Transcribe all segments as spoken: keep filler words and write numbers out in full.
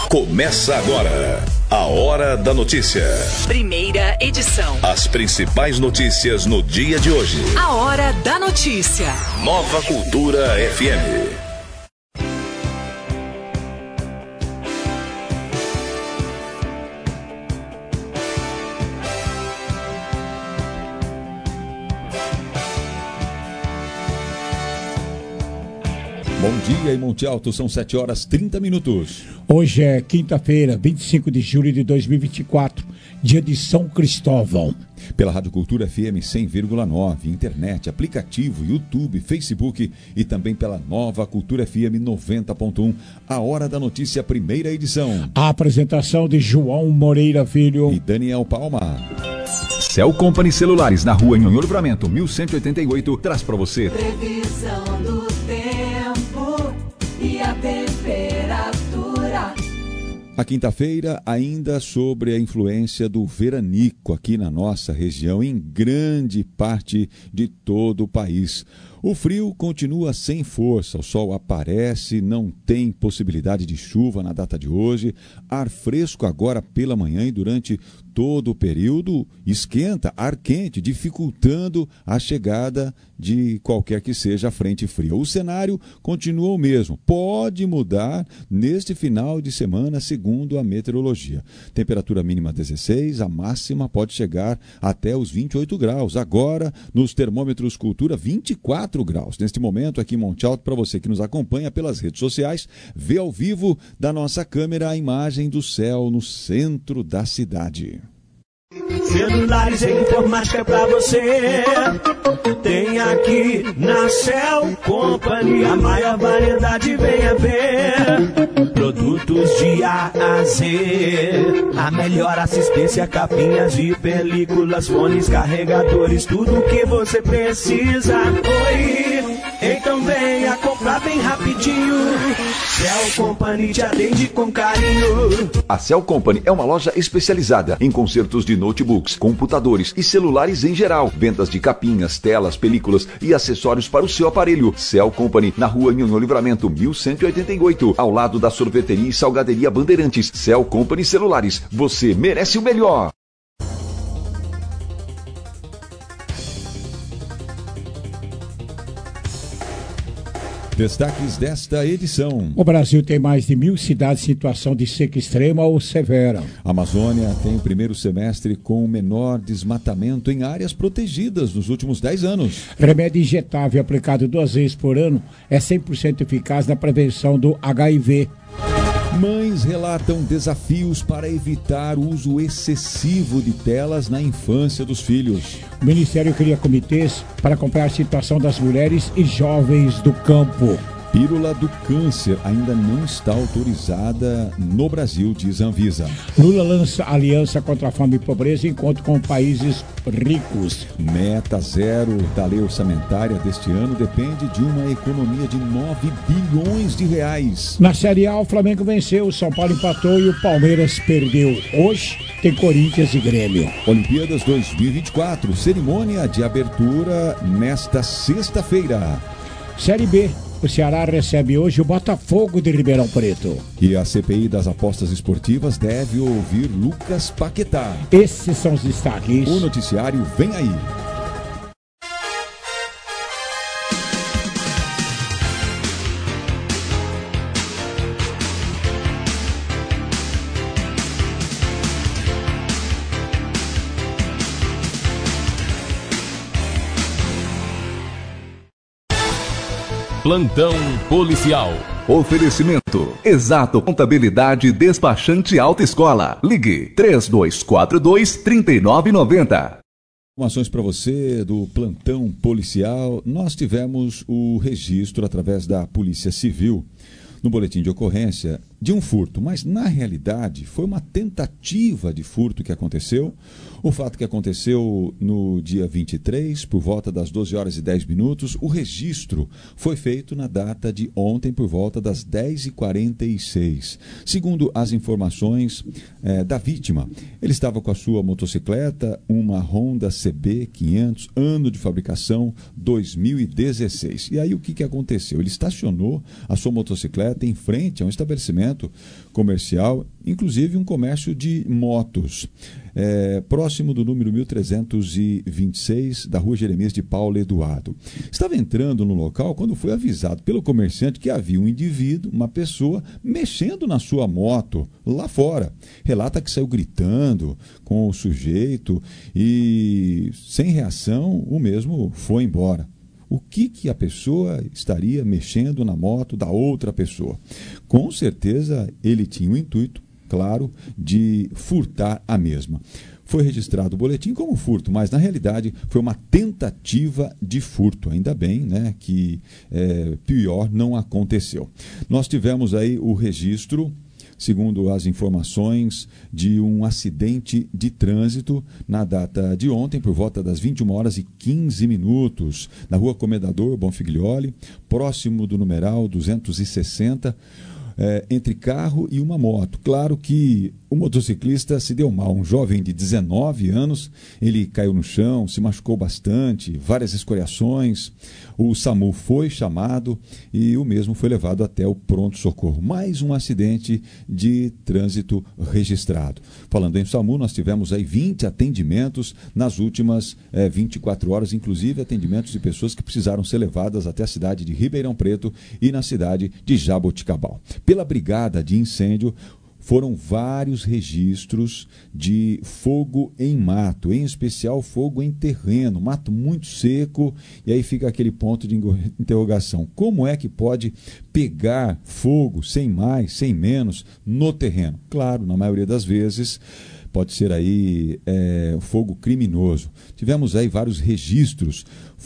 Começa agora a Hora da Notícia. Primeira edição. As principais notícias no dia de hoje. A Hora da Notícia. Nova Cultura F M. Bom dia, em Monte Alto, são sete horas e trinta minutos. Hoje é quinta-feira, vinte e cinco de julho de dois mil e vinte e quatro, dia de São Cristóvão. Pela Rádio Cultura F M cem vírgula nove, internet, aplicativo, YouTube, Facebook e também pela Nova Cultura F M noventa ponto um, a Hora da Notícia, primeira edição. A apresentação de João Moreira Filho e Daniel Palma. Cell Company Celulares, na rua Nhonhô Livramento, mil cento e oitenta e oito, traz para você previsão do tempo e a temperatura. A quinta-feira, ainda sobre a influência do veranico aqui na nossa região, em grande parte de todo o país. O frio continua sem força, o sol aparece, não tem possibilidade de chuva na data de hoje. Ar fresco agora pela manhã e durante todo o período esquenta, ar quente, dificultando a chegada de qualquer que seja a frente fria. O cenário continua o mesmo, pode mudar neste final de semana, segundo a meteorologia. Temperatura mínima dezesseis, a máxima pode chegar até os vinte e oito graus. Agora, nos termômetros Cultura, vinte e quatro graus. Neste momento, aqui em Monte Alto, para você que nos acompanha pelas redes sociais, vê ao vivo da nossa câmera a imagem do céu no centro da cidade. Celulares e informática pra você. Tem aqui na Cell Company a maior variedade, venha ver. Produtos de A a Z, a melhor assistência, capinhas e películas, fones, carregadores, tudo que você precisa. Oi, então venha comprar bem rapidinho. Cell Company te atende com carinho. A Cell Company é uma loja especializada em consertos de notebooks, computadores e celulares em geral. Vendas de capinhas, telas, películas e acessórios para o seu aparelho. Cell Company, na rua Nhonhô Livramento, mil cento e oitenta e oito, ao lado da sorveteria e salgaderia Bandeirantes. Cell Company Celulares, você merece o melhor. Destaques desta edição. O Brasil tem mais de mil cidades em situação de seca extrema ou severa. A Amazônia tem o primeiro semestre com o menor desmatamento em áreas protegidas nos últimos dez anos. Remédio injetável aplicado duas vezes por ano é cem por cento eficaz na prevenção do H I V. Mães relatam desafios para evitar o uso excessivo de telas na infância dos filhos. O Ministério cria comitês para acompanhar a situação das mulheres e jovens do campo. Pílula do câncer ainda não está autorizada no Brasil, diz a Anvisa. Lula lança aliança contra a fome e pobreza em encontro com países ricos. Meta zero da lei orçamentária deste ano depende de uma economia de nove bilhões de reais. Na Série A, o Flamengo venceu, o São Paulo empatou e o Palmeiras perdeu. Hoje tem Corinthians e Grêmio. Olimpíadas dois mil e vinte e quatro, cerimônia de abertura nesta sexta-feira. Série B. O Ceará recebe hoje o Botafogo de Ribeirão Preto. E a C P I das apostas esportivas deve ouvir Lucas Paquetá. Esses são os destaques. O noticiário vem aí. Plantão policial. Oferecimento Exato Contabilidade Despachante Alta Escola. Ligue três dois quatro dois, três nove nove zero. Informações para você do plantão policial. Nós tivemos o registro através da Polícia Civil no boletim de ocorrência de um furto, mas na realidade foi uma tentativa de furto que aconteceu. O fato que aconteceu no dia vinte e três, por volta das doze horas e dez minutos, o registro foi feito na data de ontem, por volta das dez e quarenta e seis. Segundo as informações eh, da vítima, ele estava com a sua motocicleta, uma Honda C B quinhentos, ano de fabricação dois mil e dezesseis. E aí o que, que aconteceu? Ele estacionou a sua motocicleta em frente a um estabelecimento estabelecimento comercial, inclusive um comércio de motos, é, próximo do número mil trezentos e vinte e seis da rua Jeremias de Paula Eduardo. Estava entrando no local quando foi avisado pelo comerciante que havia um indivíduo, uma pessoa, mexendo na sua moto lá fora. Relata que saiu gritando com o sujeito e, sem reação, o mesmo foi embora. O que, que a pessoa estaria mexendo na moto da outra pessoa? Com certeza ele tinha o intuito, claro, de furtar a mesma. Foi registrado o boletim como furto, mas na realidade foi uma tentativa de furto. Ainda bem, né, que é, pior não aconteceu. Nós tivemos aí o registro, segundo as informações, de um acidente de trânsito na data de ontem, por volta das vinte e uma horas e quinze minutos, na rua Comendador Bonfiglioli, próximo do numeral duzentos e sessenta, é, entre carro e uma moto. Claro que o motociclista se deu mal, um jovem de dezenove anos, ele caiu no chão, se machucou bastante, várias escoriações. O SAMU foi chamado e o mesmo foi levado até o pronto-socorro. Mais um acidente de trânsito registrado. Falando em SAMU, nós tivemos aí vinte atendimentos nas últimas eh, vinte e quatro horas, inclusive atendimentos de pessoas que precisaram ser levadas até a cidade de Ribeirão Preto e na cidade de Jaboticabal. Pela Brigada de Incêndio, foram vários registros de fogo em mato, em especial fogo em terreno, mato muito seco, e aí fica aquele ponto de interrogação. Como é que pode pegar fogo sem mais, sem menos, no terreno? Claro, na maioria das vezes pode ser aí é, fogo criminoso. Tivemos aí vários registros,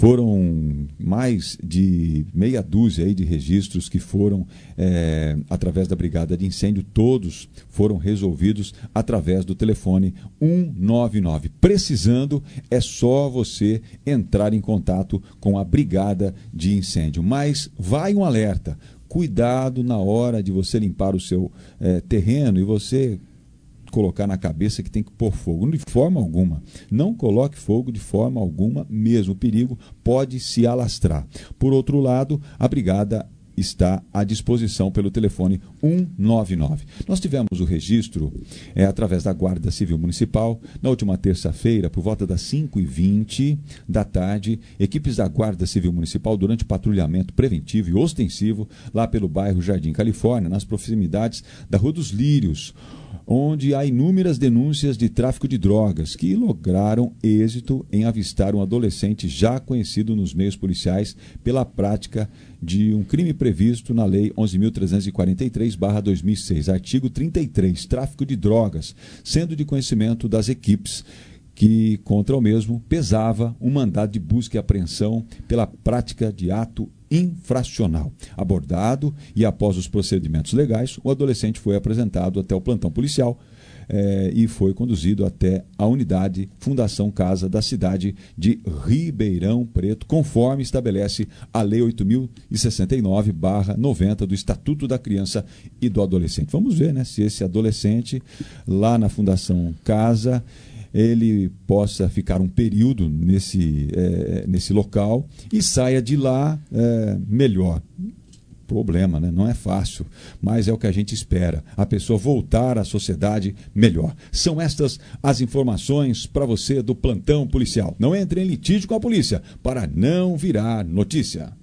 foram mais de meia dúzia aí de registros que foram, é, através da Brigada de Incêndio, todos foram resolvidos através do telefone um nove nove. Precisando, é só você entrar em contato com a Brigada de Incêndio. Mas vai um alerta, cuidado na hora de você limpar o seu é, terreno e você colocar na cabeça que tem que pôr fogo. De forma alguma. Não coloque fogo de forma alguma mesmo. O perigo pode se alastrar. Por outro lado, a Brigada está à disposição pelo telefone um nove nove. Nós tivemos o registro é, através da Guarda Civil Municipal na última terça-feira, por volta das cinco e vinte da tarde, equipes da Guarda Civil Municipal durante patrulhamento preventivo e ostensivo lá pelo bairro Jardim Califórnia, nas proximidades da Rua dos Lírios, onde há inúmeras denúncias de tráfico de drogas que lograram êxito em avistar um adolescente já conhecido nos meios policiais pela prática de um crime previsto na Lei onze mil trezentos e quarenta e três barra dois mil e seis, artigo trinta e três, tráfico de drogas, sendo de conhecimento das equipes que contra o mesmo pesava um mandado de busca e apreensão pela prática de ato infracional. Abordado e após os procedimentos legais, o adolescente foi apresentado até o plantão policial eh, e foi conduzido até a unidade Fundação Casa da cidade de Ribeirão Preto, conforme estabelece a Lei oito mil e sessenta e nove barra noventa do Estatuto da Criança e do Adolescente. Vamos ver, né, se esse adolescente lá na Fundação Casa ele possa ficar um período nesse, é, nesse local e saia de lá é, melhor. Problema, né? Não é fácil, mas é o que a gente espera, a pessoa voltar à sociedade melhor. São estas as informações para você do plantão policial. Não entre em litígio com a polícia para não virar notícia.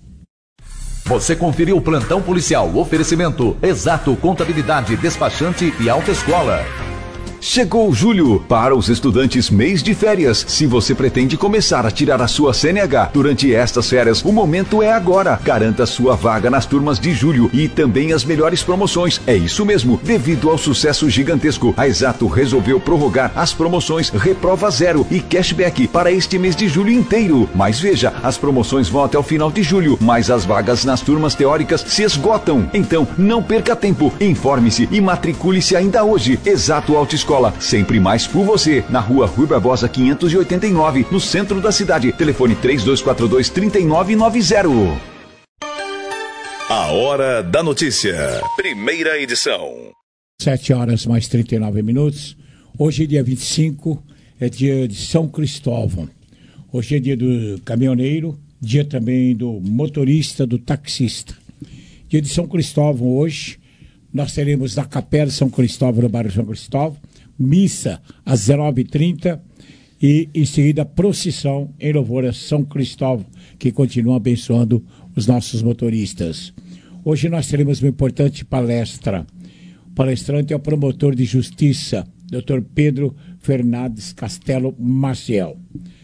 Você conferiu o plantão policial, oferecimento Exato Contabilidade, Despachante e Autoescola. Chegou julho, para os estudantes mês de férias. Se você pretende começar a tirar a sua C N H durante estas férias, o momento é agora. Garanta sua vaga nas turmas de julho e também as melhores promoções. É isso mesmo, devido ao sucesso gigantesco, a Exato resolveu prorrogar as promoções Reprova Zero e Cashback para este mês de julho inteiro. Mas veja, as promoções vão até o final de julho, mas as vagas nas turmas teóricas se esgotam. Então, não perca tempo, informe-se e matricule-se ainda hoje. Exato Autoescola. Sempre mais por você, na rua Rui Barbosa quinhentos e oitenta e nove, no centro da cidade. Telefone três dois quatro dois, três nove nove zero. A Hora da Notícia, primeira edição. sete horas mais trinta e nove minutos. Hoje, dia vinte e cinco, é dia de São Cristóvão. Hoje é dia do caminhoneiro, dia também do motorista, do taxista. Dia de São Cristóvão hoje, nós teremos na Capela São Cristóvão, no bairro São Cristóvão, missa às dezenove e trinta e em seguida procissão em louvor a São Cristóvão, que continua abençoando os nossos motoristas. Hoje nós teremos uma importante palestra. O palestrante é o promotor de justiça, doutor Pedro Fernandes Castelo Maciel.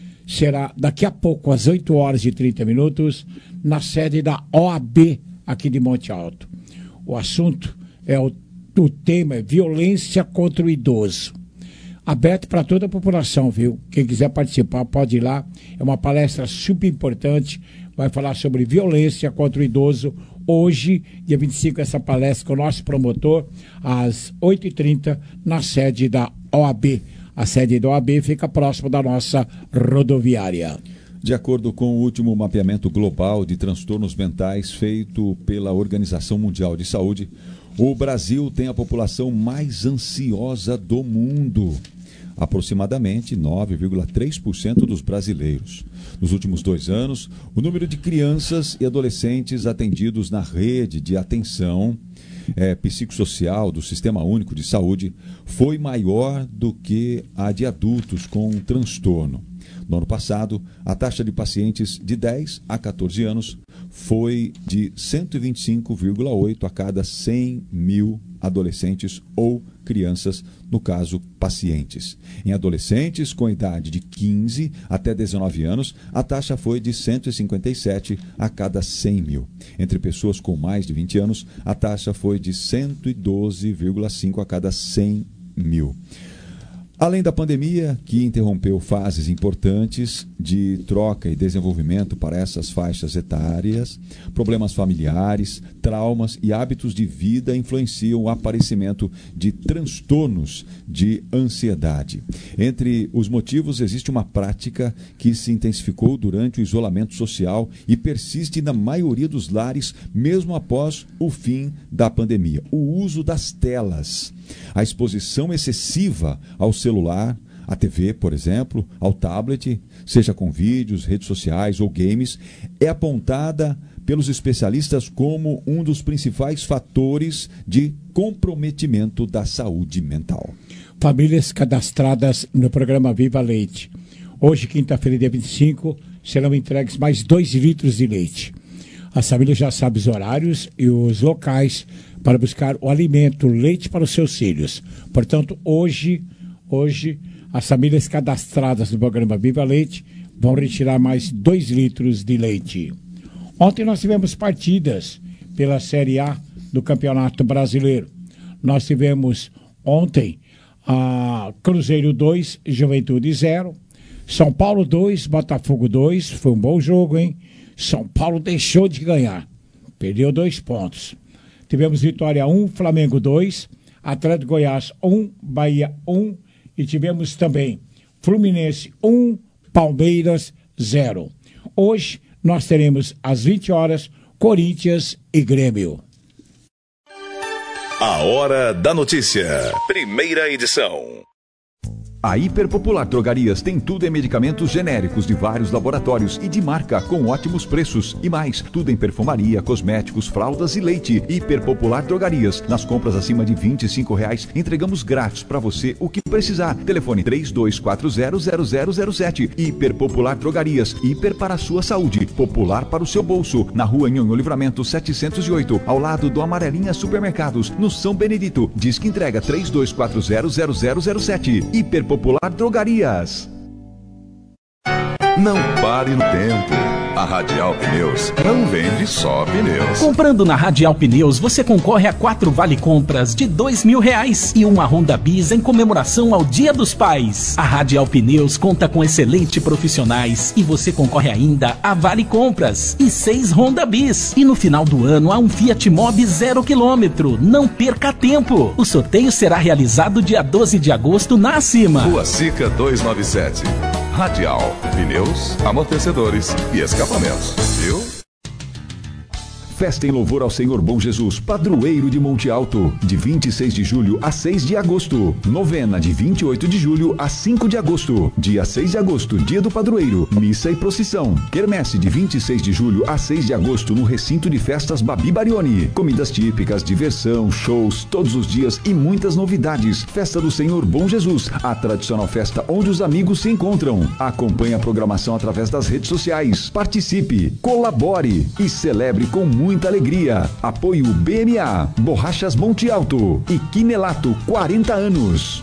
Será daqui a pouco, às oito horas e trinta minutos, na sede da O A B, aqui de Monte Alto. O assunto é o, o tema é violência contra o idoso. Aberto para toda a população, viu? Quem quiser participar pode ir lá. É uma palestra super importante. Vai falar sobre violência contra o idoso. Hoje, dia vinte e cinco, essa palestra com o nosso promotor, às oito e trinta, na sede da O A B. A sede da O A B fica próximo da nossa rodoviária. De acordo com o último mapeamento global de transtornos mentais feito pela Organização Mundial de Saúde, o Brasil tem a população mais ansiosa do mundo. Aproximadamente nove vírgula três por cento dos brasileiros. Nos últimos dois anos, o número de crianças e adolescentes atendidos na rede de atenção é, psicossocial do Sistema Único de Saúde foi maior do que a de adultos com um transtorno. No ano passado, a taxa de pacientes de dez a quatorze anos foi de cento e vinte e cinco vírgula oito a cada cem mil adolescentes ou crianças, no caso, pacientes. Em adolescentes com idade de quinze até dezenove anos, a taxa foi de cento e cinquenta e sete a cada cem mil. Entre pessoas com mais de vinte anos, a taxa foi de cento e doze vírgula cinco a cada cem mil. Além da pandemia, que interrompeu fases importantes de troca e desenvolvimento para essas faixas etárias, problemas familiares, traumas e hábitos de vida influenciam o aparecimento de transtornos de ansiedade. Entre os motivos, existe uma prática que se intensificou durante o isolamento social e persiste na maioria dos lares, mesmo após o fim da pandemia: o uso das telas. A exposição excessiva ao celular, à T V, por exemplo, ao tablet, seja com vídeos, redes sociais ou games, é apontada pelos especialistas como um dos principais fatores de comprometimento da saúde mental. Famílias cadastradas no programa Viva Leite. Hoje, quinta-feira, dia vinte e cinco, serão entregues mais dois litros de leite. As famílias já sabem os horários e os locais para buscar o alimento, o leite para os seus filhos. Portanto, hoje, hoje as famílias cadastradas no programa Viva Leite vão retirar mais dois litros de leite. Ontem nós tivemos partidas pela Série A do Campeonato Brasileiro. Nós tivemos ontem a Cruzeiro dois, Juventude zero, São Paulo dois, Botafogo dois. Foi um bom jogo, hein? São Paulo deixou de ganhar, perdeu dois pontos. Tivemos Vitória um, Flamengo dois, Atlético Goiás um, Bahia um e tivemos também Fluminense um, Palmeiras zero. Hoje nós teremos às vinte horas Corinthians e Grêmio. A Hora da Notícia, primeira edição. A Hiperpopular Drogarias tem tudo em medicamentos genéricos de vários laboratórios e de marca com ótimos preços. E mais, tudo em perfumaria, cosméticos, fraldas e leite. Hiperpopular Drogarias. Nas compras acima de vinte e cinco reais, entregamos grátis para você o que precisar. Telefone três dois quatro zero zero zero zero sete. Hiperpopular Drogarias. Hiper para a sua saúde. Popular para o seu bolso. Na rua Nhonhô Livramento setecentos e oito, ao lado do Amarelinha Supermercados, no São Benedito. Diz que entrega três dois quatro zero zero zero zero sete. Hiper Popular Drogarias. Não pare no tempo. A Radial Pneus não vende só pneus. Comprando na Radial Pneus, você concorre a quatro vale-compras de dois mil reais e uma Honda Bis em comemoração ao Dia dos Pais. A Radial Pneus conta com excelentes profissionais e você concorre ainda a vale-compras e seis Honda Bis. E no final do ano, há um Fiat Mobi zero quilômetro. Não perca tempo. O sorteio será realizado dia doze de agosto na Acima. Rua Sica duzentos e noventa e sete. Radial, pneus, amortecedores e escapamentos, viu? Festa em louvor ao Senhor Bom Jesus, padroeiro de Monte Alto, de vinte e seis de julho a seis de agosto. Novena de vinte e oito de julho a cinco de agosto. Dia seis de agosto, dia do padroeiro, missa e procissão. Quermesse de vinte e seis de julho a seis de agosto no recinto de festas Babi Barioni. Comidas típicas, diversão, shows, todos os dias e muitas novidades. Festa do Senhor Bom Jesus, a tradicional festa onde os amigos se encontram. Acompanhe a programação através das redes sociais. Participe, colabore e celebre com muita alegria. Apoio B M A, Borrachas Monte Alto e Quinelato, quarenta anos.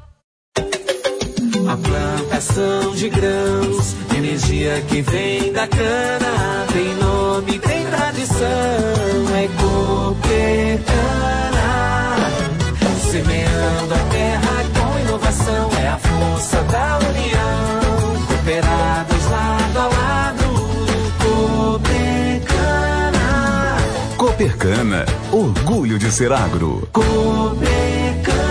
A plantação de grãos, energia que vem da cana, tem nome, tem tradição, é Coopercana. Semeando a terra com inovação, é a força da união. Cooperados lado a lado, Coopercana. Coopercana, orgulho de ser agro. Coopercana.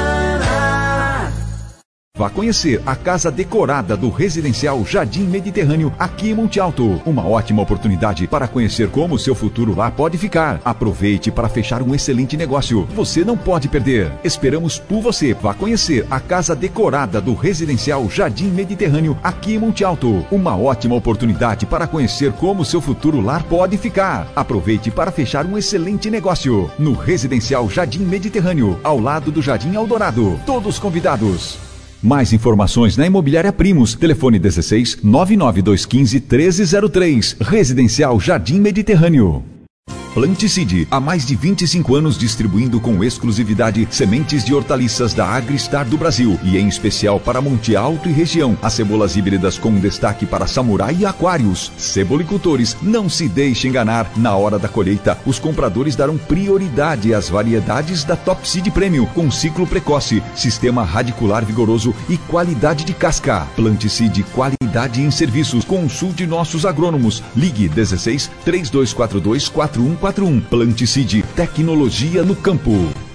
Vá conhecer a casa decorada do residencial Jardim Mediterrâneo aqui em Monte Alto. Uma ótima oportunidade para conhecer como o seu futuro lá pode ficar. Aproveite para fechar um excelente negócio. Você não pode perder. Esperamos por você. Vá conhecer a casa decorada do residencial Jardim Mediterrâneo aqui em Monte Alto. Uma ótima oportunidade para conhecer como o seu futuro lar pode ficar. Aproveite para fechar um excelente negócio. No residencial Jardim Mediterrâneo, ao lado do Jardim Eldorado. Todos convidados. Mais informações na Imobiliária Primos. Telefone dezesseis, nove nove dois um cinco, treze zero três. Residencial Jardim Mediterrâneo. Planticide, há mais de vinte e cinco anos distribuindo com exclusividade sementes de hortaliças da Agristar do Brasil e em especial para Monte Alto e região. As cebolas híbridas com destaque para Samurai e Aquários. Cebolicultores, não se deixe enganar. Na hora da colheita, os compradores darão prioridade às variedades da Top Seed Premium com ciclo precoce, sistema radicular vigoroso e qualidade de casca. Planticide, qualidade em serviços. Consulte nossos agrônomos. Ligue dezesseis, três dois quatro dois, quatro um quatro um. Planticide, tecnologia no campo.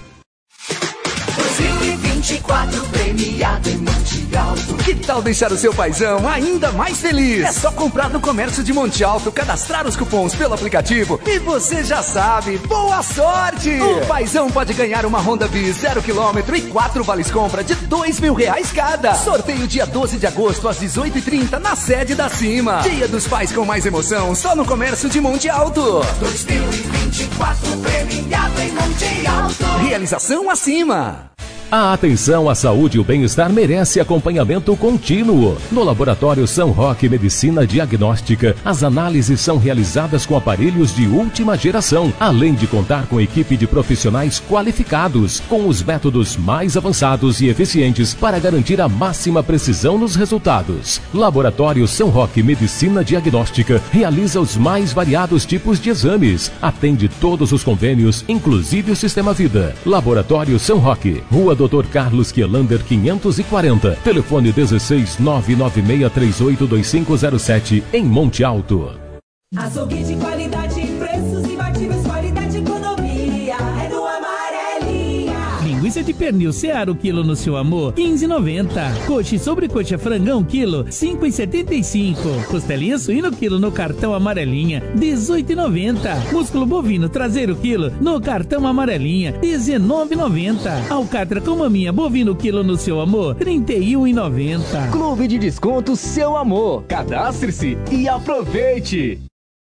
dois mil e vinte e quatro premiado em Monte Alto. Que tal deixar o seu paizão ainda mais feliz? É só comprar no comércio de Monte Alto, cadastrar os cupons pelo aplicativo e você já sabe, boa sorte! O paizão pode ganhar uma Honda Bis zero quilômetro e quatro vales compra de dois mil reais cada. Sorteio dia doze de agosto às dezoito e trinta na sede da Cima. Dia dos Pais com mais emoção, só no comércio de Monte Alto. dois mil e vinte e quatro premiado em Monte Alto. Realização acima. A atenção à saúde e o bem-estar merece acompanhamento contínuo. No Laboratório São Roque Medicina Diagnóstica, as análises são realizadas com aparelhos de última geração, além de contar com equipe de profissionais qualificados, com os métodos mais avançados e eficientes para garantir a máxima precisão nos resultados. Laboratório São Roque Medicina Diagnóstica realiza os mais variados tipos de exames, atende todos os convênios, inclusive o Sistema Vida. Laboratório São Roque, Rua doutor Carlos Quielander quinhentos e quarenta, telefone dezesseis, nove nove seis três oito dois cinco zero sete, em Monte Alto. Açougue de qualidade, preços imbatíveis, qualidade e economia, é do Amarelinha. Linguiça de pernil Seara o quilo no seu amor, quinze e noventa. Coxa e sobrecoxa frangão quilo, cinco e setenta e cinco. Costelinha suíno quilo no cartão Amarelinha, dezoito e noventa. Músculo bovino traseiro quilo no cartão Amarelinha, dezenove e noventa. Alcatra com maminha bovino quilo no seu amor, trinta e um e noventa. Clube de desconto Seu Amor. Cadastre-se e aproveite.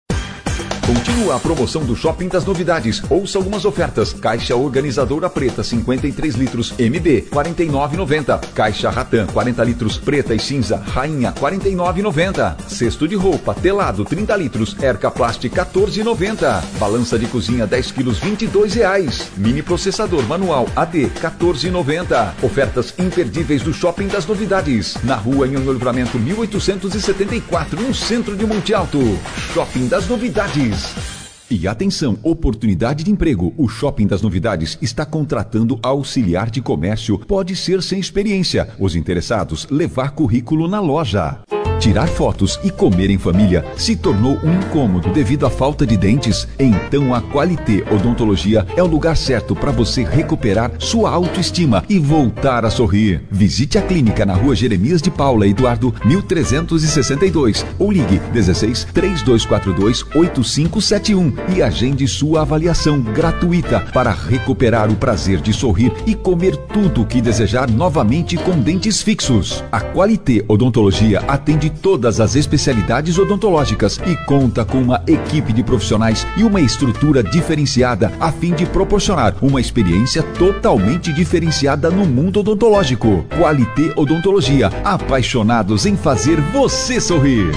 Continua a promoção do Shopping das Novidades. Ouça algumas ofertas. Caixa organizadora preta cinquenta e três litros M B quarenta e nove e noventa. Caixa Ratan quarenta litros preta e cinza Rainha quarenta e nove e noventa. Cesto de roupa telado trinta litros Erca Plast quatorze e noventa. Balança de cozinha dez quilos vinte e dois reais. Mini processador manual A D quatorze e noventa. Ofertas imperdíveis do Shopping das Novidades. Na rua Nhonhô Livramento mil oitocentos e setenta e quatro, no centro de Monte Alto. Shopping das Novidades. E atenção, oportunidade de emprego. O Shopping das Novidades está contratando auxiliar de comércio. Pode ser sem experiência. Os interessados, levar currículo na loja. Tirar fotos e comer em família se tornou um incômodo devido à falta de dentes? Então a Qualité Odontologia é o lugar certo para você recuperar sua autoestima e voltar a sorrir. Visite a clínica na rua Jeremias de Paula Eduardo mil trezentos e sessenta e dois ou ligue dezesseis, três dois quatro dois, oito cinco sete um e agende sua avaliação gratuita para recuperar o prazer de sorrir e comer tudo o que desejar novamente com dentes fixos. A Qualité Odontologia atende todas as especialidades odontológicas e conta com uma equipe de profissionais e uma estrutura diferenciada a fim de proporcionar uma experiência totalmente diferenciada no mundo odontológico. Qualité Odontologia, apaixonados em fazer você sorrir.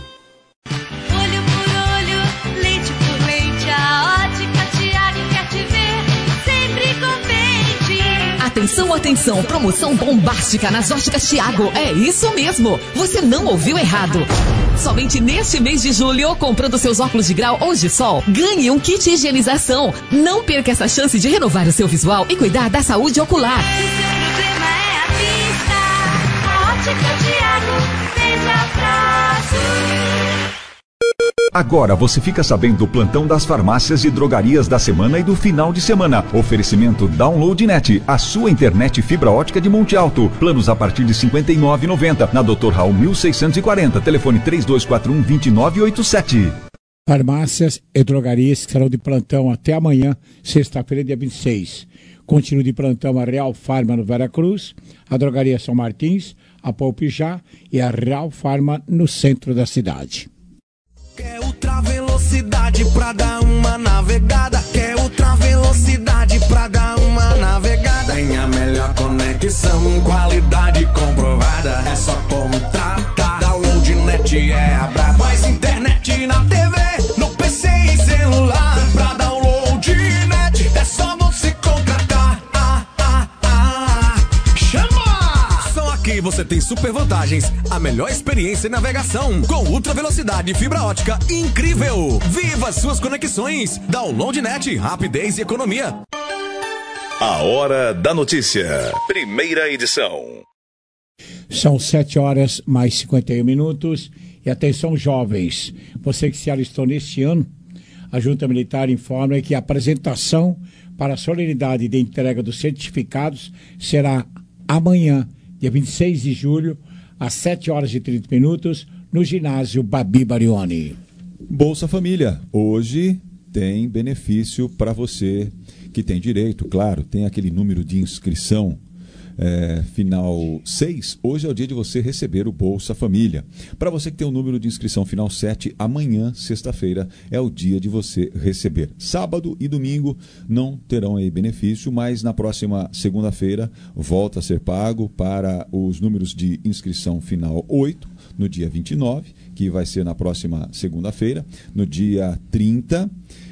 Atenção, atenção, promoção bombástica nas óticas Thiago. É isso mesmo, você não ouviu errado. Somente neste mês de julho, comprando seus óculos de grau ou de sol, ganhe um kit de higienização. Não perca essa chance de renovar o seu visual e cuidar da saúde ocular. Se seu problema é a vista, a ótica Thiago fez abraço. Agora você fica sabendo do plantão das farmácias e drogarias da semana e do final de semana. Oferecimento DownloadNet, a sua internet fibra ótica de Monte Alto. Planos a partir de cinquenta e nove reais e noventa centavos. Na doutor Raul mil seiscentos e quarenta. Telefone três dois quatro um, dois nove oito sete. Farmácias e drogarias que serão de plantão até amanhã, sexta-feira, dia vinte e seis. Continua de plantão a Real Farma no Veracruz, a Drogaria São Martins, a Palpijá e a Real Farma no centro da cidade. Quer ultra velocidade pra dar uma navegada? Quer ultra velocidade pra dar uma navegada? Tem a melhor conexão, qualidade comprovada. É só contratar. DownloadNet é a braba. Mais internet na T V, no P C e celular. Pra DownloadNet é só você contratar. Ah, ah, ah. Chama! Só aqui você tem super vantagens. A melhor experiência em navegação com ultra velocidade e fibra ótica incrível. Viva suas conexões. DownloadNet, rapidez e economia. A Hora da Notícia. Primeira edição. São sete horas mais cinquenta e um minutos. E atenção, jovens. Você que se alistou neste ano, a Junta Militar informa que a apresentação para a solenidade de entrega dos certificados será amanhã, dia vinte e seis de julho, às sete horas e trinta minutos, no ginásio Babi Barioni. Bolsa Família, hoje tem benefício para você que tem direito, claro, tem aquele número de inscrição é, final seis, hoje é o dia de você receber o Bolsa Família. Para você que tem o número de inscrição final sete, amanhã, sexta-feira, é o dia de você receber. Sábado e domingo não terão aí benefício, mas na próxima segunda-feira volta a ser pago para os números de inscrição final oito, no dia vinte e nove, que vai ser na próxima segunda-feira, no dia trinta,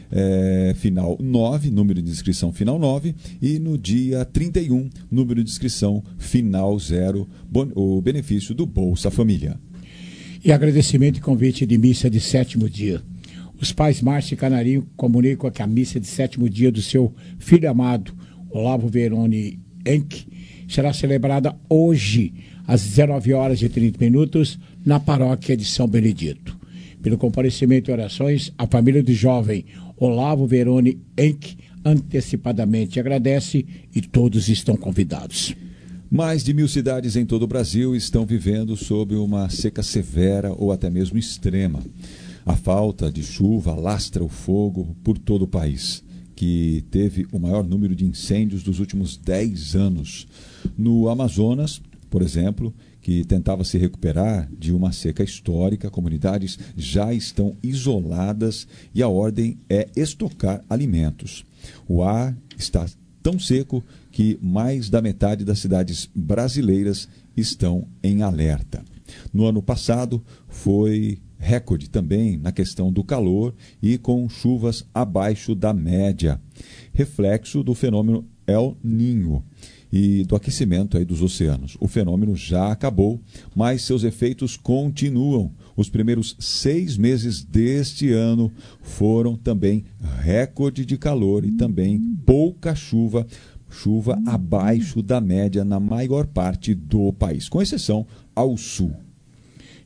É, final nove, número de inscrição final nove, e no dia trinta e um, número de inscrição final zero, o benefício do Bolsa Família. E agradecimento e convite de missa de sétimo dia. Os pais Márcio e Canarinho comunicam que a missa de sétimo dia do seu filho amado, Olavo Veroni Enck, será celebrada hoje, às dezenove horas e trinta minutos, na paróquia de São Benedito. Pelo comparecimento e orações, a família do jovem Olavo Veroni Enck antecipadamente agradece e todos estão convidados. Mais de mil cidades em todo o Brasil estão vivendo sob uma seca severa ou até mesmo extrema. A falta de chuva alastra o fogo por todo o país, que teve o maior número de incêndios dos últimos dez anos. No Amazonas, por exemplo, que tentava se recuperar de uma seca histórica, comunidades já estão isoladas e a ordem é estocar alimentos. O ar está tão seco que mais da metade das cidades brasileiras estão em alerta. No ano passado foi recorde também na questão do calor e com chuvas abaixo da média, reflexo do fenômeno El Niño e do aquecimento aí dos oceanos. O fenômeno já acabou, mas seus efeitos continuam. Os primeiros seis meses deste ano foram também recorde de calor e também pouca chuva, chuva abaixo da média na maior parte do país, com exceção ao sul.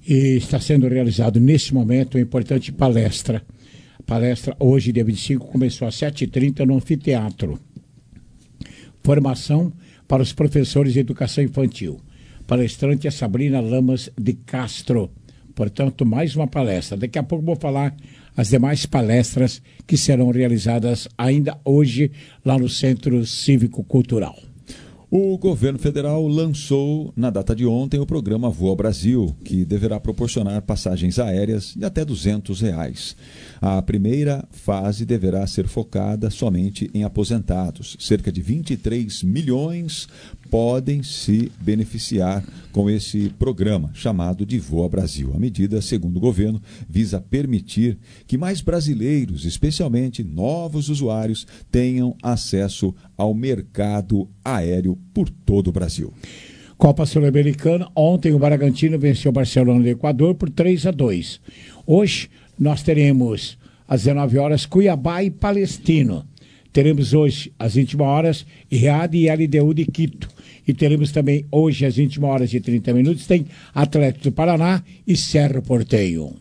E está sendo realizado neste momento uma importante palestra. A palestra hoje, dia vinte e cinco, começou às sete e trinta no anfiteatro. Formação para os professores de educação infantil. Palestrante é Sabrina Lamas de Castro. Portanto, mais uma palestra. Daqui a pouco vou falar as demais palestras que serão realizadas ainda hoje lá no Centro Cívico Cultural. O governo federal lançou, na data de ontem, o programa Voa Brasil, que deverá proporcionar passagens aéreas de até duzentos reais. A primeira fase deverá ser focada somente em aposentados. Cerca de vinte e três milhões podem se beneficiar com esse programa, chamado de Voa Brasil. A medida, segundo o governo, visa permitir que mais brasileiros, especialmente novos usuários, tenham acesso ao mercado aéreo por todo o Brasil. Copa Sul-Americana, ontem o Bragantino venceu o Barcelona do Equador por três a dois. Hoje nós teremos às dezenove horas Cuiabá e Palestino. Teremos hoje às vinte e uma horas Riad e L D U de Quito. E teremos também hoje às vinte e uma horas e trinta minutos tem Atlético do Paraná e Cerro Porteño.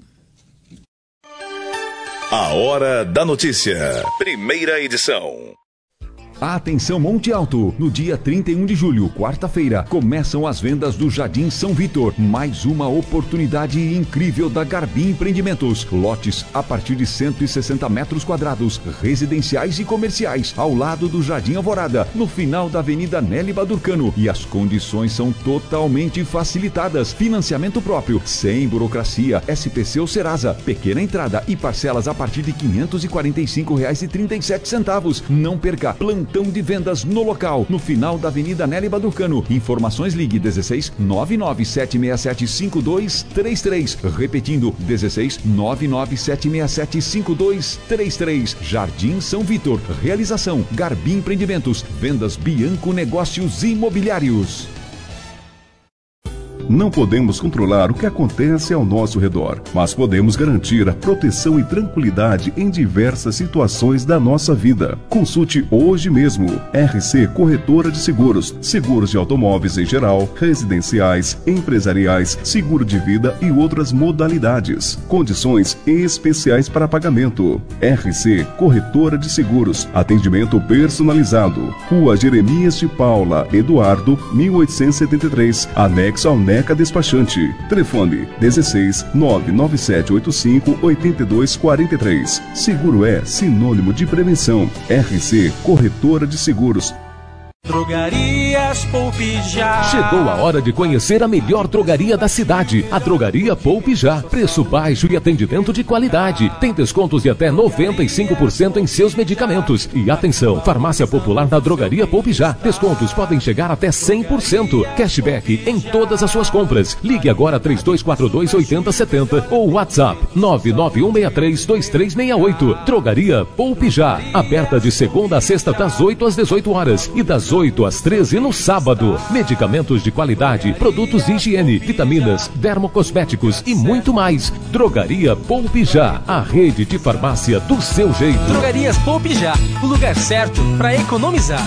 A Hora da Notícia. Primeira edição. Atenção Monte Alto, no dia trinta e um de julho, quarta-feira, começam as vendas do Jardim São Vitor. Mais uma oportunidade incrível da Garbim Empreendimentos. Lotes a partir de cento e sessenta metros quadrados, residenciais e comerciais, ao lado do Jardim Alvorada, no final da Avenida Nelly Badurcano. E as condições são totalmente facilitadas. Financiamento próprio, sem burocracia, S P C ou Serasa, pequena entrada e parcelas a partir de quinhentos e quarenta e cinco reais e trinta e sete centavos. Não perca, plantão de vendas no local, no final da Avenida Nelly Badurcano. Informações, ligue dezesseis nove nove sete seis sete cinco dois três três. Repetindo, dezesseis nove nove sete seis sete cinco dois três três. Jardim São Vitor. Realização Garbim Empreendimentos. Vendas Bianco Negócios Imobiliários. Não podemos controlar o que acontece ao nosso redor, mas podemos garantir a proteção e tranquilidade em diversas situações da nossa vida. Consulte hoje mesmo. R C Corretora de Seguros. Seguros de automóveis em geral, residenciais, empresariais, seguro de vida e outras modalidades. Condições especiais para pagamento. R C Corretora de Seguros. Atendimento personalizado. Rua Jeremias de Paula, Eduardo, mil oitocentos e setenta e três. Anexo ao Neca Despachante. Telefone dezesseis nove nove sete oito cinco oito dois quatro três. Seguro é sinônimo de prevenção. R C Corretora de Seguros. Drogarias Poupe Já. Chegou a hora de conhecer a melhor drogaria da cidade, a Drogaria Poupe Já. Preço baixo e atendimento de qualidade. Tem descontos de até noventa e cinco por cento em seus medicamentos. E atenção, farmácia popular da Drogaria Poupe Já. Descontos podem chegar até cem por cento. Cashback em todas as suas compras. Ligue agora três dois quatro dois oito zero sete zero ou WhatsApp nove nove um seis três dois três seis oito. Drogaria Poupe Já. Aberta de segunda a sexta das oito às dezoito horas e das oito às treze no sábado. Medicamentos de qualidade, produtos de higiene, vitaminas, dermocosméticos e muito mais. Drogaria Poupe Já, a rede de farmácia do seu jeito. Drogarias Poupe Já, o lugar certo para economizar.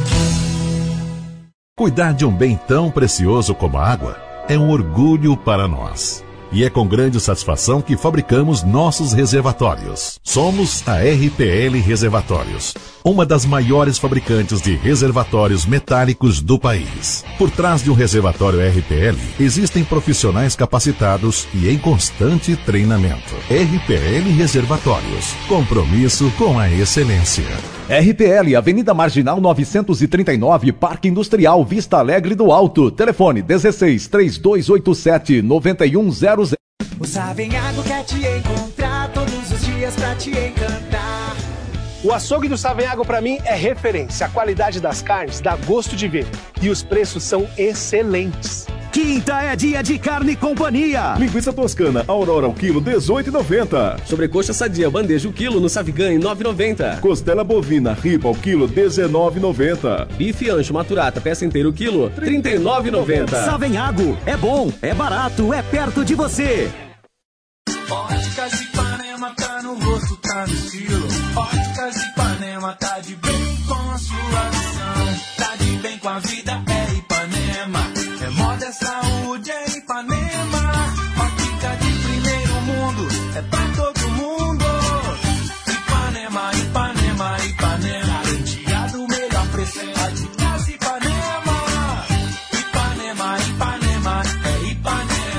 Cuidar de um bem tão precioso como a água é um orgulho para nós. E é com grande satisfação que fabricamos nossos reservatórios. Somos a R P L Reservatórios, uma das maiores fabricantes de reservatórios metálicos do país. Por trás de um reservatório R P L, existem profissionais capacitados e em constante treinamento. R P L Reservatórios, compromisso com a excelência. R P L, Avenida Marginal novecentos e trinta e nove, Parque Industrial, Vista Alegre do Alto. Telefone dezesseis três dois oito sete nove um zero zero. O Savenhago quer te encontrar todos os dias pra te encantar. O açougue do Savenhago pra mim é referência. A qualidade das carnes dá gosto de ver. E os preços são excelentes. Quinta é dia de Carne e Companhia. Linguiça toscana Aurora ao quilo dezoito e noventa. Sobrecoxa sadia bandeja o quilo no Savigan nove e noventa. Costela bovina ripa ao quilo dezenove e noventa. Bife ancho maturata peça inteira o quilo trinta e nove e noventa. Savenhago, é bom, é barato, é perto de você. Óticas Ipanema tá no rosto, tá no estilo. Óticas Ipanema tá de bem com a sua visão. Tá de bem com a vida, é Ipanema. É moda, é saúde, é Ipanema. Óticas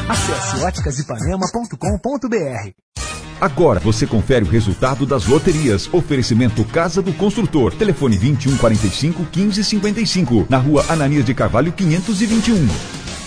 Acesse óticas ipanema ponto com ponto b r. Agora você confere o resultado das loterias. Oferecimento Casa do Construtor. Telefone vinte e um quarenta e cinco, quinze cinquenta e cinco. Na rua Ananias de Carvalho, quinhentos e vinte e um.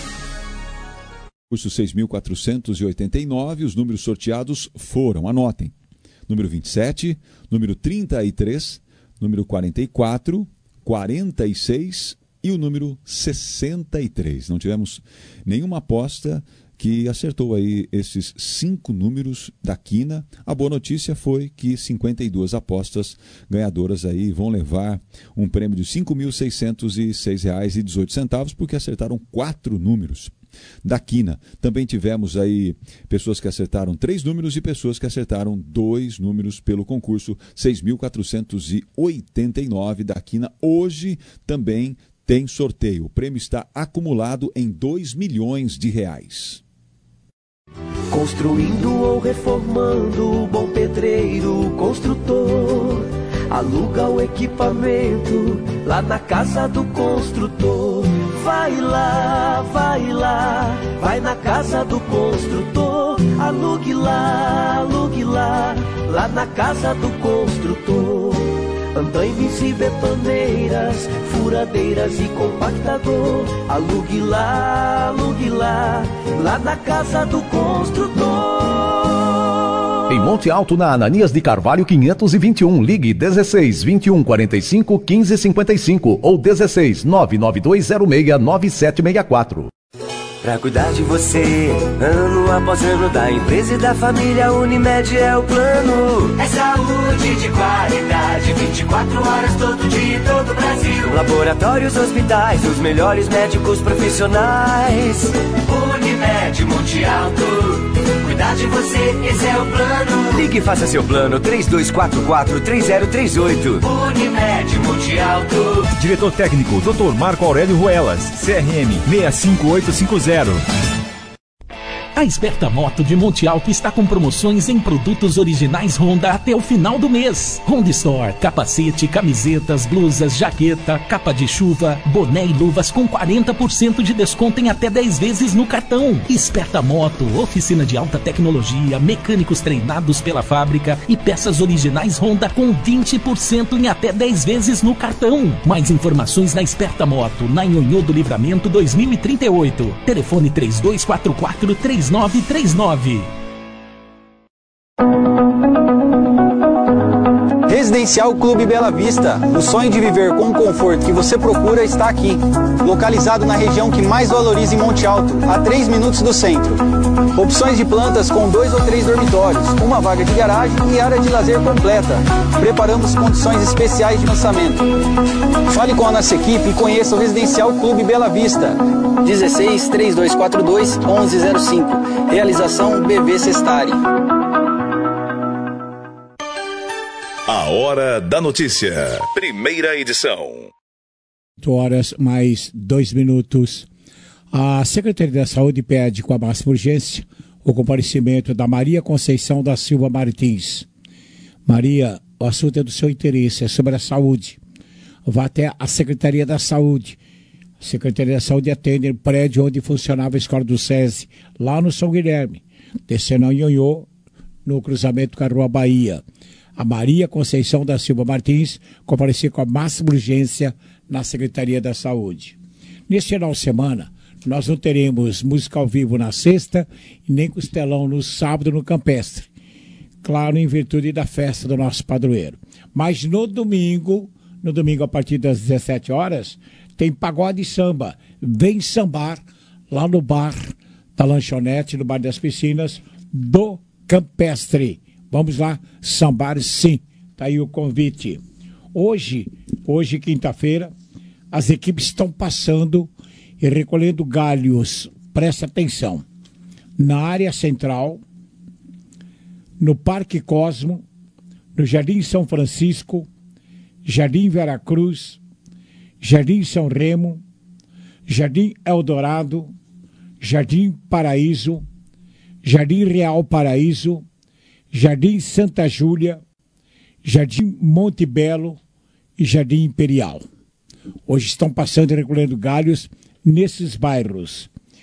Curso seis mil quatrocentos e oitenta e nove, os números sorteados foram, anotem, número vinte e sete, número trinta e três, número quarenta e quatro, quarenta e seis e o número sessenta e três. Não tivemos nenhuma aposta que acertou aí esses cinco números da quina. A boa notícia foi que cinquenta e duas apostas ganhadoras aí vão levar um prêmio de cinco mil seiscentos e seis reais e dezoito centavos, porque acertaram quatro números da quina. Também tivemos aí pessoas que acertaram três números e pessoas que acertaram dois números pelo concurso seis mil quatrocentos e oitenta e nove da quina. Hoje também tem sorteio. O prêmio está acumulado em dois milhões de reais. Construindo ou reformando, bom pedreiro, construtor, aluga o equipamento lá na Casa do Construtor. Vai lá, vai lá, vai na Casa do Construtor. Alugue lá, alugue lá, lá na Casa do Construtor. Andaimes e betoneiras, furadeiras e compactador. Alugue lá, alugue lá, lá na Casa do Construtor. Em Monte Alto, na Ananias de Carvalho, quinhentos e vinte e um. Ligue dezesseis, vinte e um, quarenta e cinco, quinze cinquenta e cinco ou dezesseis, nove nove dois zero seis, nove sete seis quatro. Pra cuidar de você, ano após ano, da empresa e da família, Unimed é o plano. É saúde de qualidade, vinte e quatro horas todo dia em todo o Brasil. Laboratórios, hospitais, os melhores médicos profissionais. Unimed Monte Alto, cuidar de você, esse é o plano. Ligue e faça seu plano, três dois quatro quatro, três zero três oito. Unimed Monte Alto. Diretor técnico, doutor Marco Aurélio Ruelas, C R M seis cinco oito cinco zero. A Esperta Moto de Monte Alto está com promoções em produtos originais Honda até o final do mês. Honda Store, capacete, camisetas, blusas, jaqueta, capa de chuva, boné e luvas com quarenta por cento de desconto em até dez vezes no cartão. Esperta Moto, oficina de alta tecnologia, mecânicos treinados pela fábrica e peças originais Honda com vinte por cento em até dez vezes no cartão. Mais informações na Esperta Moto, na Nhonhô do Livramento dois mil e trinta e oito. Telefone três dois quatro quatro, três nove três nove. Residencial Clube Bela Vista. O sonho de viver com o conforto que você procura está aqui. Localizado na região que mais valoriza em Monte Alto, a três minutos do centro. Opções de plantas com dois ou três dormitórios, uma vaga de garagem e área de lazer completa. Preparamos condições especiais de lançamento. Fale com a nossa equipe e conheça o Residencial Clube Bela Vista. dezesseis, três dois quatro dois, onze zero cinco. Realização B V Sestari. A Hora da Notícia. Primeira edição. oito horas mais dois minutos. A Secretaria da Saúde pede com a máxima urgência o comparecimento da Maria Conceição da Silva Martins. Maria, o assunto é do seu interesse, é sobre a saúde. Vá até a Secretaria da Saúde. A Secretaria da Saúde atende no prédio onde funcionava a Escola do SESI, lá no São Guilherme, descendo a Nhonhô, no cruzamento com a Rua Bahia. A Maria Conceição da Silva Martins comparecer com a máxima urgência na Secretaria da Saúde. Neste final de semana, nós não teremos música ao vivo na sexta e nem costelão no sábado no Campestre. Claro, em virtude da festa do nosso padroeiro. Mas no domingo, no domingo a partir das dezessete horas, tem pagode e samba. Vem sambar lá no bar da lanchonete, no Bar das Piscinas, do Campestre. Vamos lá, sambar sim, tá aí o convite. Hoje, hoje quinta-feira, as equipes estão passando e recolhendo galhos, presta atenção, na área central, no Parque Cosmo, no Jardim São Francisco, Jardim Veracruz, Jardim São Remo, Jardim Eldorado, Jardim Paraíso, Jardim Real Paraíso, Jardim Santa Júlia, Jardim Monte Belo e Jardim Imperial. Hoje estão passando e recolhendo galhos nesses bairros.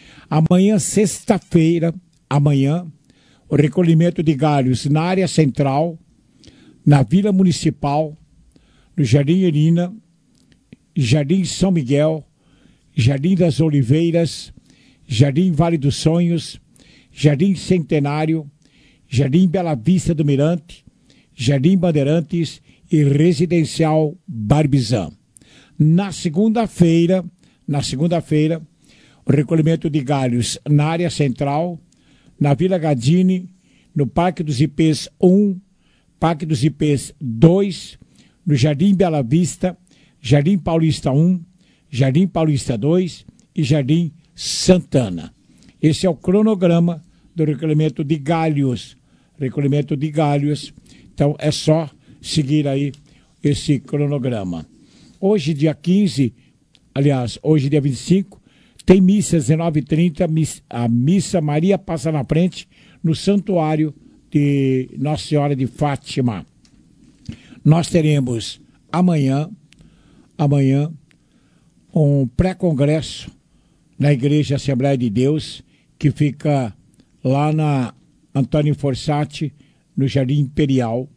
Amanhã, sexta-feira, amanhã, o recolhimento de galhos na área central, na Vila Municipal, no Jardim Irina, Jardim São Miguel, Jardim das Oliveiras, Jardim Vale dos Sonhos, Jardim Centenário, Jardim Bela Vista do Mirante, Jardim Bandeirantes e Residencial Barbizan. Na segunda-feira, na segunda-feira, o recolhimento de galhos na área central, na Vila Gadini, no Parque dos Ipês um, Parque dos Ipês dois, no Jardim Bela Vista, Jardim Paulista um, Jardim Paulista dois e Jardim Santana. Esse é o cronograma do recolhimento de galhos. Recolhimento de galhos. Então é só seguir aí esse cronograma. Hoje, dia quinze, aliás, hoje, dia vinte e cinco, tem missa às dezenove e trinta, a missa Maria Passa na Frente, no Santuário de Nossa Senhora de Fátima. Nós teremos amanhã, amanhã, um pré-congresso na Igreja Assembleia de Deus, que fica lá na Antônio Forsatti, no Jardim Imperial.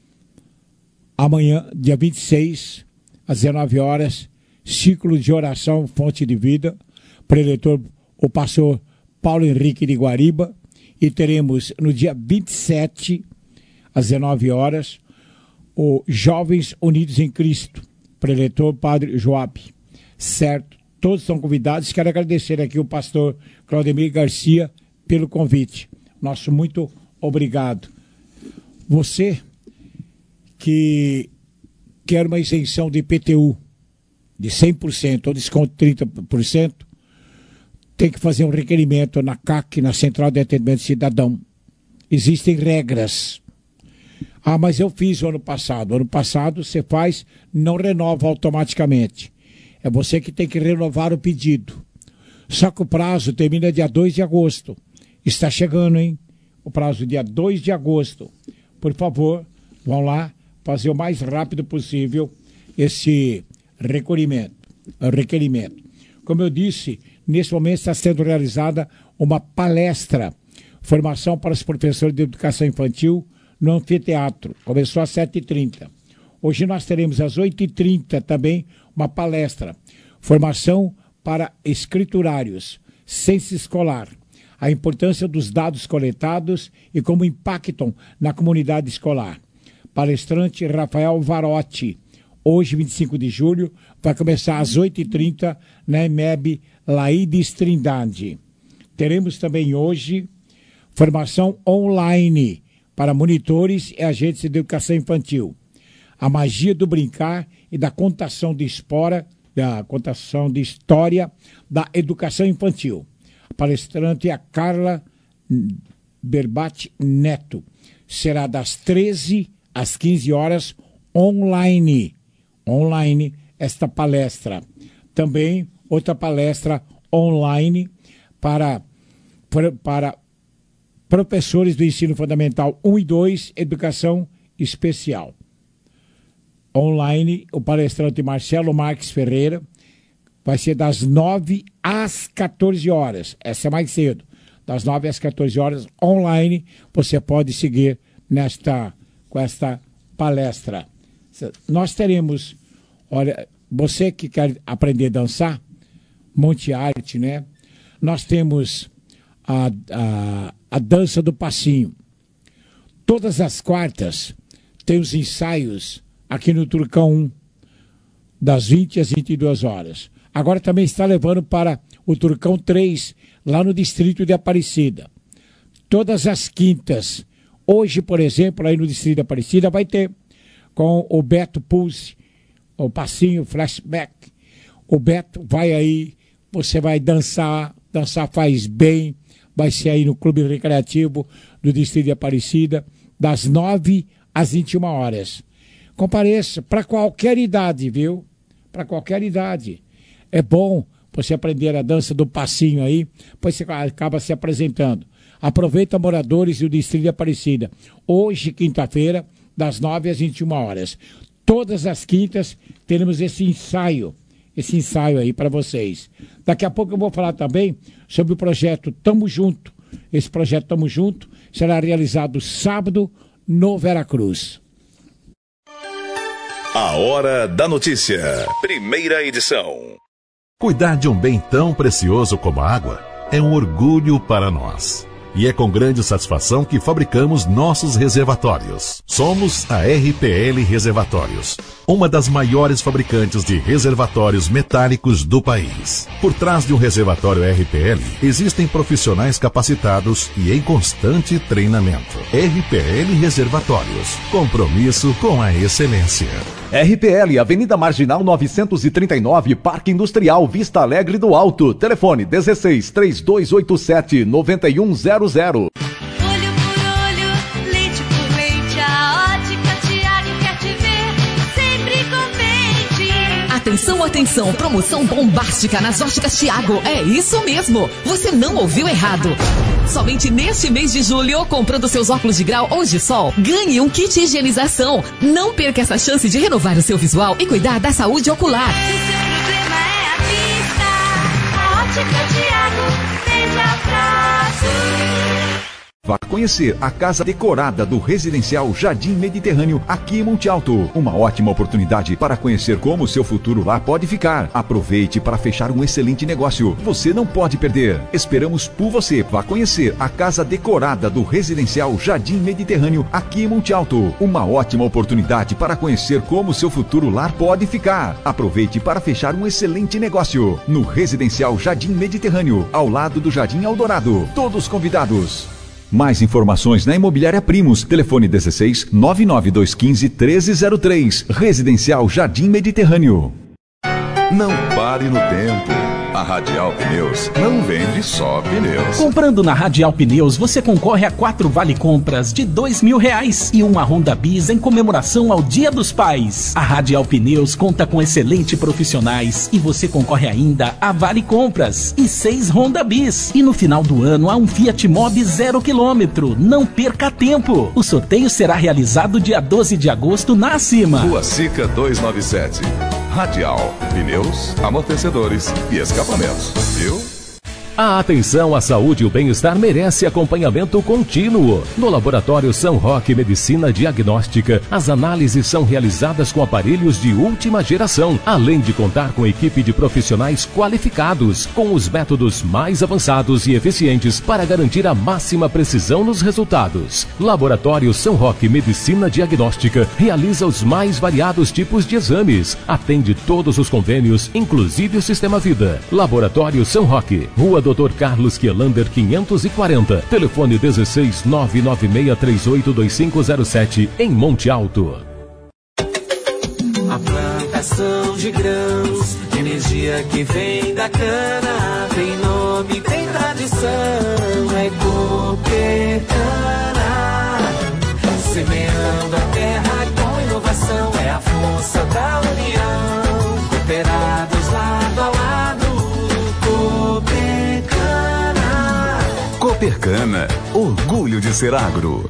Amanhã, dia vinte e seis, às dezenove horas, ciclo de oração Fonte de Vida, preletor o pastor Paulo Henrique de Guariba, e teremos no dia vinte e sete, às dezenove horas, o Jovens Unidos em Cristo, preletor Padre Joab. Certo? Todos são convidados. Quero agradecer aqui o pastor Claudemir Garcia pelo convite. Nosso muito obrigado. Você que quer uma isenção de I P T U de cem por cento ou desconto de trinta por cento, tem que fazer um requerimento na C A C, na Central de Atendimento Cidadão. Existem regras. Ah, mas eu fiz o ano passado. Ano passado você faz, não renova automaticamente. É você que tem que renovar o pedido. Só que o prazo termina dia dois de agosto. Está chegando, hein? O prazo dia dois de agosto. Por favor, vão lá fazer o mais rápido possível esse requerimento. requerimento. Como eu disse, nesse momento está sendo realizada uma palestra, formação para os professores de educação infantil no anfiteatro. Começou às sete e trinta. Hoje nós teremos às oito e trinta também uma palestra, formação para escriturários, ciência escolar, a importância dos dados coletados e como impactam na comunidade escolar. Palestrante Rafael Varotti, hoje, vinte e cinco de julho, vai começar às oito e trinta na E M E B Laídes Trindade. Teremos também hoje formação online para monitores e agentes de educação infantil. A magia do brincar e da contação de espora, da contação de história da educação infantil. A palestrante é a Carla Berbati Neto. Será das treze às quinze horas online. Online esta palestra. Também outra palestra online para, para, para professores do ensino fundamental um e dois, educação especial. Online, o palestrante Marcelo Marques Ferreira vai ser das nove às quatorze horas. Essa é mais cedo. Das nove às quatorze horas, online, você pode seguir nesta, com esta palestra. Nós teremos, olha, você que quer aprender a dançar, Monte Arte, né? Nós temos a, a, a dança do passinho. Todas as quartas tem os ensaios aqui no Turcão um, das vinte às vinte e duas horas. Agora também está levando para o Turcão três, lá no distrito de Aparecida. Todas as quintas. Hoje, por exemplo, aí no distrito de Aparecida, vai ter com o Beto Pulse, o passinho flashback. O Beto vai aí, você vai dançar, dançar faz bem, vai ser aí no Clube Recreativo do distrito de Aparecida, das nove às vinte e uma horas. Compareça para qualquer idade, viu? Para qualquer idade. É bom você aprender a dança do passinho aí, pois você acaba se apresentando. Aproveita, moradores do distrito de Aparecida. Hoje, quinta-feira, das nove às vinte e uma horas. Todas as quintas teremos esse ensaio, esse ensaio aí para vocês. Daqui a pouco eu vou falar também sobre o projeto Tamo Junto. Esse projeto Tamo Junto será realizado sábado no Veracruz. A Hora da Notícia. Primeira edição. Cuidar de um bem tão precioso como a água é um orgulho para nós. E é com grande satisfação que fabricamos nossos reservatórios. Somos a R P L Reservatórios, uma das maiores fabricantes de reservatórios metálicos do país. Por trás de um reservatório R P L, existem profissionais capacitados e em constante treinamento. R P L Reservatórios, compromisso com a excelência. R P L, Avenida Marginal novecentos e trinta e nove, Parque Industrial, Vista Alegre do Alto. Telefone dezesseis, trinta e dois oitenta e sete, noventa e um zero zero. Olho por olho, leite por leite, a Ótica Tiago quer te ver sempre contente. Atenção, atenção, promoção bombástica nas Óticas Tiago. É isso mesmo, você não ouviu errado. Somente neste mês de julho, comprando seus óculos de grau ou de sol, ganhe um kit higienização. Não perca essa chance de renovar o seu visual e cuidar da saúde ocular. Se o seu problema é a vista, a Ótica Tiago tem abraço. Vá conhecer a casa decorada do residencial Jardim Mediterrâneo aqui em Monte Alto. Uma ótima oportunidade para conhecer como o seu futuro lá pode ficar. Aproveite para fechar um excelente negócio. Você não pode perder. Esperamos por você. Vá conhecer a casa decorada do residencial Jardim Mediterrâneo aqui em Monte Alto. Uma ótima oportunidade para conhecer como o seu futuro lar pode ficar. Aproveite para fechar um excelente negócio. No residencial Jardim Mediterrâneo, ao lado do Jardim Eldorado. Todos convidados. Mais informações na Imobiliária Primos. Telefone dezesseis, nove nove dois um cinco, treze zero três. Residencial Jardim Mediterrâneo. Não pare no tempo. A Radial Pneus não vende só pneus. Comprando na Radial Pneus, você concorre a quatro vale-compras de dois mil reais e uma Honda Bis em comemoração ao Dia dos Pais. A Radial Pneus conta com excelentes profissionais e você concorre ainda a vale-compras e seis Honda Bis. E no final do ano há um Fiat Mobi zero quilômetro. Não perca tempo. O sorteio será realizado dia doze de agosto na Acima. Rua Sica duzentos e noventa e sete. Radial, pneus, amortecedores e escapamentos, viu? A atenção à saúde e o bem-estar merece acompanhamento contínuo. No Laboratório São Roque Medicina Diagnóstica, as análises são realizadas com aparelhos de última geração, além de contar com equipe de profissionais qualificados, com os métodos mais avançados e eficientes para garantir a máxima precisão nos resultados. Laboratório São Roque Medicina Diagnóstica realiza os mais variados tipos de exames, atende todos os convênios, inclusive o Sistema Vida. Laboratório São Roque, Rua doutor Carlos Kielander quinhentos e quarenta, telefone dezesseis, nove nove seis três oito dois cinco zero sete, em Monte Alto. A plantação de grãos, energia que vem da cana, tem nome, tem tradição, é Coopercana. Semeando a terra com inovação, é a força da união, cooperados lado a lado. Coopercana, orgulho de ser agro.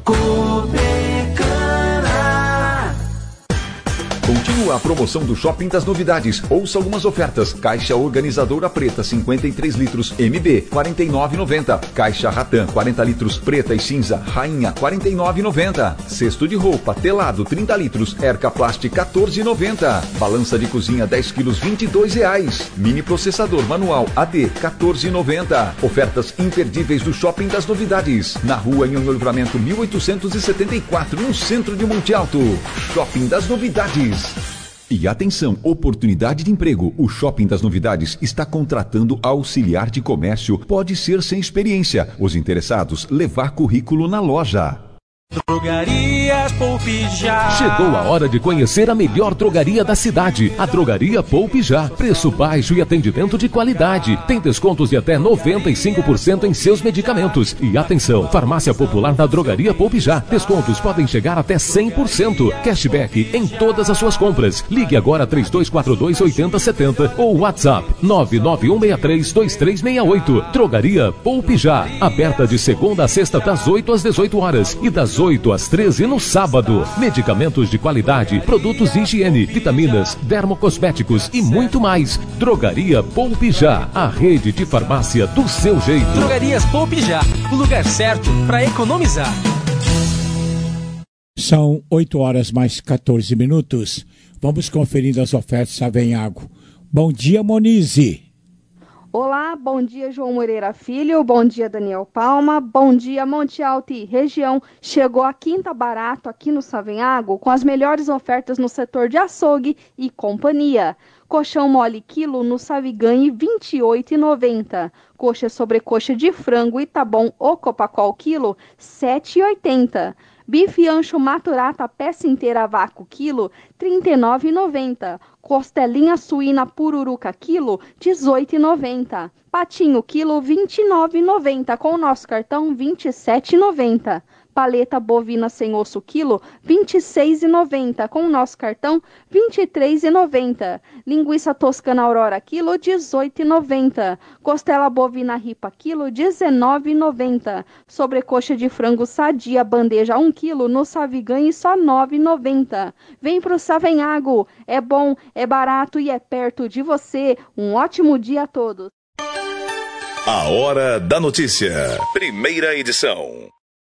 Continua a promoção do Shopping das Novidades. Ouça algumas ofertas. Caixa organizadora preta cinquenta e três litros M B quarenta e nove reais e noventa centavos. Caixa Ratan quarenta litros preta e cinza Rainha quarenta e nove reais e noventa centavos. Cesto de roupa telado trinta litros Erca Plast quatorze reais e noventa centavos. Balança de cozinha dez quilos vinte e dois reais. Mini processador manual A D quatorze reais e noventa centavos. Ofertas imperdíveis do Shopping das Novidades. Na rua Nhonhô Livramento mil oitocentos e setenta e quatro, no centro de Monte Alto. Shopping das Novidades. E atenção, oportunidade de emprego. O Shopping das Novidades está contratando auxiliar de comércio. Pode ser sem experiência. Os interessados, levar currículo na loja. Drogarias Poupe Já. Chegou a hora de conhecer a melhor drogaria da cidade, a Drogaria Poupe Já. Preço baixo e atendimento de qualidade. Tem descontos de até noventa e cinco por cento em seus medicamentos. E atenção, farmácia popular da Drogaria Poupe Já. Descontos podem chegar até cem por cento. Cashback em todas as suas compras. Ligue agora três dois quatro dois, oito zero sete zero ou WhatsApp nove nove um seis três, dois três seis oito. Drogaria Poupe Já. Aberta de segunda a sexta das oito às dezoito horas e das das oito às treze no sábado. Medicamentos de qualidade, produtos de higiene, vitaminas, dermocosméticos e muito mais. Drogaria Poupe Já, a rede de farmácia do seu jeito. Drogarias Poupe Já, o lugar certo para economizar. São oito horas mais quatorze minutos. Vamos conferindo as ofertas Savenhago. Bom dia, Monize. Olá, bom dia, João Moreira Filho, bom dia, Daniel Palma, bom dia, Monte Alto e região. Chegou a quinta barato aqui no Savenhago com as melhores ofertas no setor de açougue e companhia. Colchão mole quilo no Saviganhe vinte e oito reais e noventa centavos. Coxa sobrecoxa de frango Itabom ou Copacol quilo sete reais e oitenta centavos. Bife ancho maturata peça inteira a vácuo quilo trinta e nove reais e noventa centavos. Costelinha suína pururuca quilo dezoito reais e noventa centavos. Patinho quilo vinte e nove reais e noventa centavos. Com o nosso cartão vinte e sete reais e noventa centavos. Paleta bovina sem osso quilo vinte e seis reais e noventa centavos. Com o nosso cartão vinte e três reais e noventa centavos. Linguiça toscana Aurora quilo dezoito reais e noventa centavos. Costela bovina ripa quilo dezenove reais e noventa centavos. Sobrecoxa de frango sadia bandeja um quilo no Saviganhe só nove reais e noventa centavos. Vem pro Savenhago, é bom, é barato e é perto de você. Um ótimo dia a todos. A Hora da Notícia, primeira edição.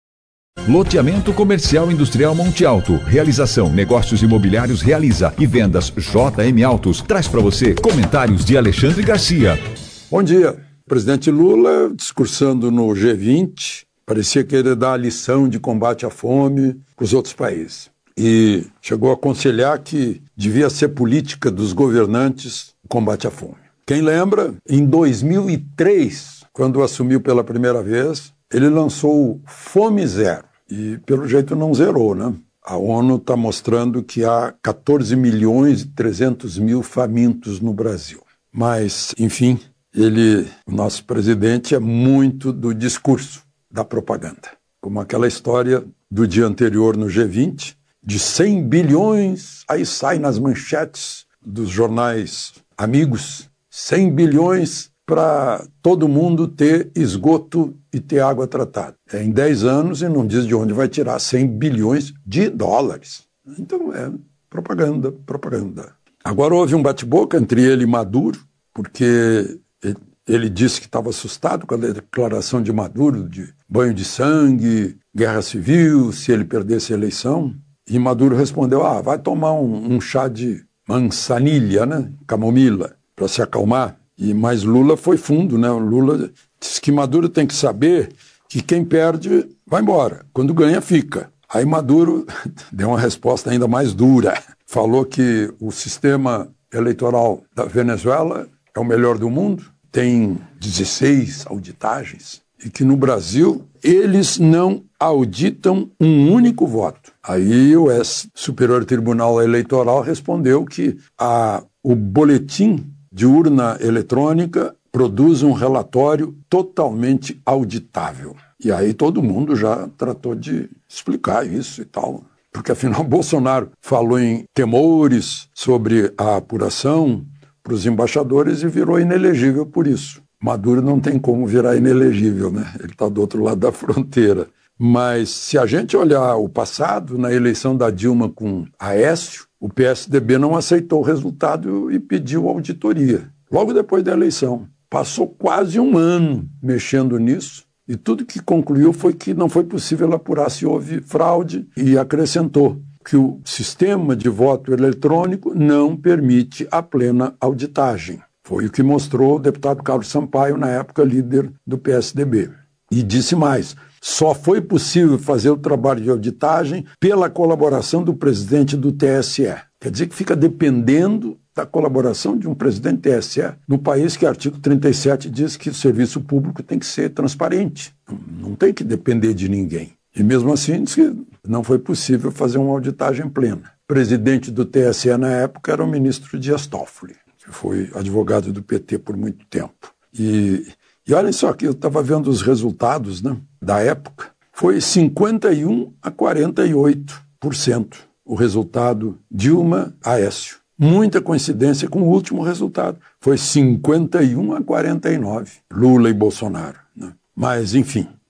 Loteamento Comercial Industrial Monte Alto. Realização, negócios imobiliários realiza e vendas J M Autos. Traz para você comentários de Alexandre Garcia. Bom dia. O presidente Lula, discursando no G vinte, parecia querer dar a lição de combate à fome para os outros países. E chegou a aconselhar que devia ser política dos governantes o combate à fome. Quem lembra, em dois mil e três, quando assumiu pela primeira vez, ele lançou Fome Zero. E, pelo jeito, não zerou, né? A ONU está mostrando que há quatorze milhões e trezentos mil famintos no Brasil. Mas, enfim, ele, o nosso presidente, é muito do discurso, da propaganda. Como aquela história do dia anterior no G vinte, de cem bilhões, aí sai nas manchetes dos jornais amigos, cem bilhões para todo mundo ter esgoto e ter água tratada. É em dez anos e não diz de onde vai tirar cem bilhões de dólares. Então é propaganda, propaganda. Agora houve um bate-boca entre ele e Maduro, porque ele, ele disse que estava assustado com a declaração de Maduro de banho de sangue, guerra civil, se ele perdesse a eleição. E Maduro respondeu, ah, vai tomar um, um chá de manzanilha, né? Camomila, para se acalmar. E, mas Lula foi fundo, né? O Lula disse que Maduro tem que saber que quem perde vai embora, quando ganha fica. Aí Maduro deu uma resposta ainda mais dura. Falou que o sistema eleitoral da Venezuela é o melhor do mundo, tem dezesseis auditagens, e que no Brasil eles não auditam um único voto. Aí o Superior Tribunal Eleitoral respondeu que a, o boletim de urna eletrônica produz um relatório totalmente auditável. E aí todo mundo já tratou de explicar isso e tal. Porque afinal Bolsonaro falou em temores sobre a apuração para os embaixadores e virou inelegível por isso. Maduro não tem como virar inelegível, né? Ele está do outro lado da fronteira. Mas se a gente olhar o passado, na eleição da Dilma com Aécio, o P S D B não aceitou o resultado e pediu auditoria. Logo depois da eleição. Passou quase um ano mexendo nisso e tudo que concluiu foi que não foi possível apurar se houve fraude e acrescentou que o sistema de voto eletrônico não permite a plena auditagem. Foi o que mostrou o deputado Carlos Sampaio, na época líder do P S D B. E disse mais, só foi possível fazer o trabalho de auditagem pela colaboração do presidente do T S E. Quer dizer que fica dependendo da colaboração de um presidente do T S E no país que o artigo trinta e sete diz que o serviço público tem que ser transparente. Não tem que depender de ninguém. E mesmo assim diz que não foi possível fazer uma auditagem plena. O presidente do T S E na época era o ministro Dias Toffoli, que foi advogado do P T por muito tempo. E... E olhem só que eu estava vendo os resultados, né, da época. Foi cinquenta e um a quarenta e oito por cento o resultado Dilma-Aécio. Muita coincidência com o último resultado. Foi cinquenta e um a quarenta e nove, Lula e Bolsonaro. Né? Mas, enfim,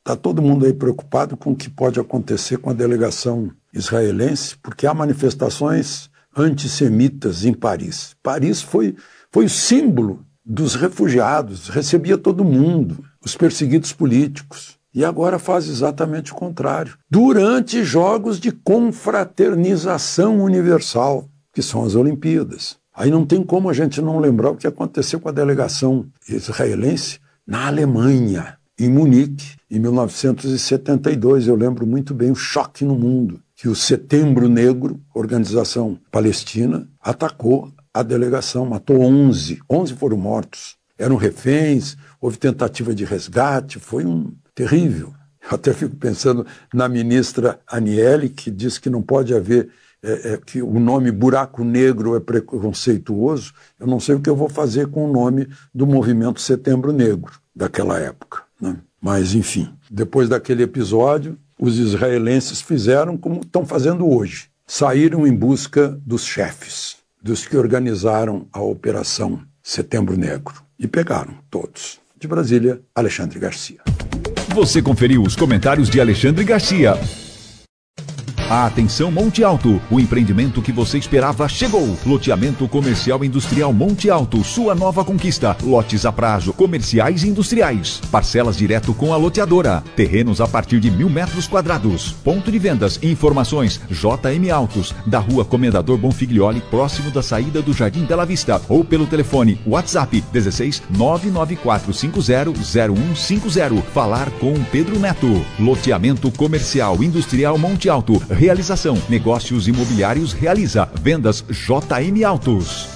Está todo mundo aí preocupado com o que pode acontecer com a delegação israelense, porque há manifestações antissemitas em Paris. Paris foi, foi o símbolo dos refugiados, recebia todo mundo, os perseguidos políticos. E agora faz exatamente o contrário. Durante jogos de confraternização universal, que são as Olimpíadas. Aí não tem como a gente não lembrar o que aconteceu com a delegação israelense na Alemanha, em Munique, em mil novecentos e setenta e dois. Eu lembro muito bem o choque no mundo, que o Setembro Negro, organização palestina, atacou a delegação, matou onze, onze foram mortos. Eram reféns, houve tentativa de resgate, foi um terrível. Eu até fico pensando na ministra Aniele, que diz que não pode haver, é, é, que o nome buraco negro é preconceituoso. Eu não sei o que eu vou fazer com o nome do movimento Setembro Negro daquela época, né? Mas, enfim, depois daquele episódio, os israelenses fizeram como estão fazendo hoje. Saíram em busca dos chefes, dos que organizaram a Operação Setembro Negro. E pegaram todos. De Brasília, Alexandre Garcia. Você conferiu os comentários de Alexandre Garcia. Atenção Monte Alto, o empreendimento que você esperava chegou. Loteamento comercial industrial Monte Alto, sua nova conquista. Lotes a prazo, comerciais e industriais. Parcelas direto com a loteadora. Terrenos a partir de mil metros quadrados. Ponto de vendas e informações J M Autos, da rua Comendador Bonfiglioli, próximo da saída do Jardim Bela Vista. Ou pelo telefone WhatsApp dezesseis nove nove quatro cinco zero zero um cinco zero. Falar com Pedro Neto. Loteamento comercial industrial Monte Alto. Realização, negócios imobiliários realiza, vendas J M Autos.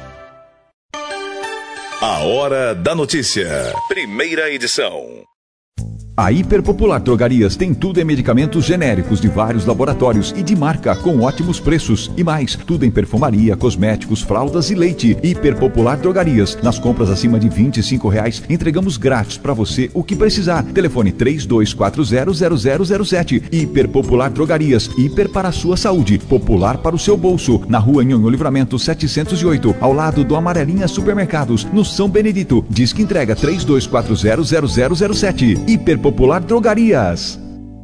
A Hora da Notícia, primeira edição. A Hiperpopular Drogarias tem tudo em medicamentos genéricos de vários laboratórios e de marca com ótimos preços e mais, tudo em perfumaria, cosméticos, fraldas e leite. Hiperpopular Drogarias, nas compras acima de vinte e cinco reais, entregamos grátis para você o que precisar. Telefone três dois quatro zero zero zero zero sete. Hiperpopular Drogarias, hiper para a sua saúde, popular para o seu bolso. Na rua Nhonhô Livramento setecentos e oito, ao lado do Amarelinha Supermercados, no São Benedito. Disque entrega três dois quatro zero zero zero zero sete. Hiperpopular Popular Drogarias.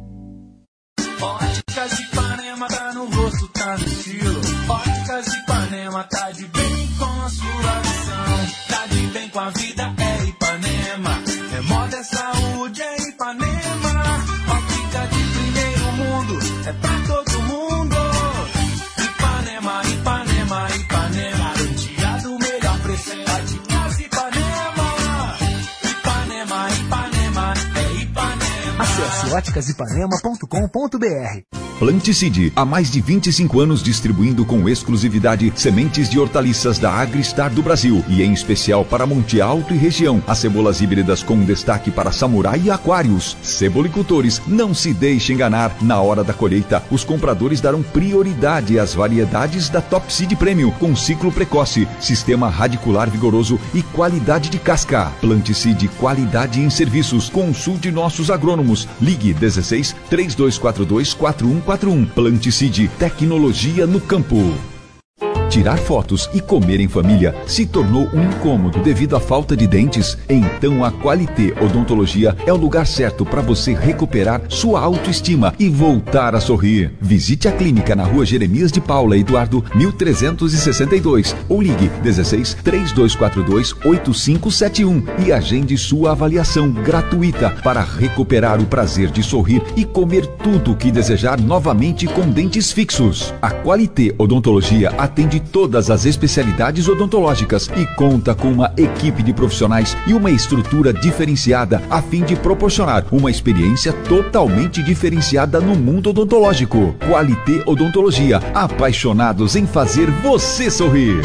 Óticas Ipanema, tá no rosto, tá no estilo. Óticas Ipanema, tá de bem com a sua visão. Tá de bem com a vida, é Ipanema. É moda, é saúde, é Ipanema. Ótica de primeiro mundo, é pra todo mundo. Ipanema, Ipanema, Ipanema. Garantia do melhor preço, é Óticas Ipanema. Ipanema, Ipanema, é Ipanema. Acesse óticas ipanema ponto com ponto b r. Planticide, há mais de vinte e cinco anos distribuindo com exclusividade sementes de hortaliças da Agristar do Brasil e em especial para Monte Alto e região. As cebolas híbridas com destaque para samurai e aquários. Cebolicultores, não se deixe enganar. Na hora da colheita, os compradores darão prioridade às variedades da Top Seed Premium com ciclo precoce, sistema radicular vigoroso e qualidade de casca. Planticide, qualidade em serviços. Consulte nossos agrônomos. Ligue dezesseis, três dois quatro dois, quatro um quatro um. Planticide, tecnologia no campo. Tirar fotos e comer em família se tornou um incômodo devido à falta de dentes? Então a Qualité Odontologia é o lugar certo para você recuperar sua autoestima e voltar a sorrir. Visite a clínica na rua Jeremias de Paula Eduardo mil trezentos e sessenta e dois ou ligue dezesseis, três dois quatro dois, oito cinco sete um e agende sua avaliação gratuita para recuperar o prazer de sorrir e comer tudo o que desejar novamente com dentes fixos. A Qualité Odontologia atende todas as especialidades odontológicas e conta com uma equipe de profissionais e uma estrutura diferenciada a fim de proporcionar uma experiência totalmente diferenciada no mundo odontológico. Qualité Odontologia, apaixonados em fazer você sorrir.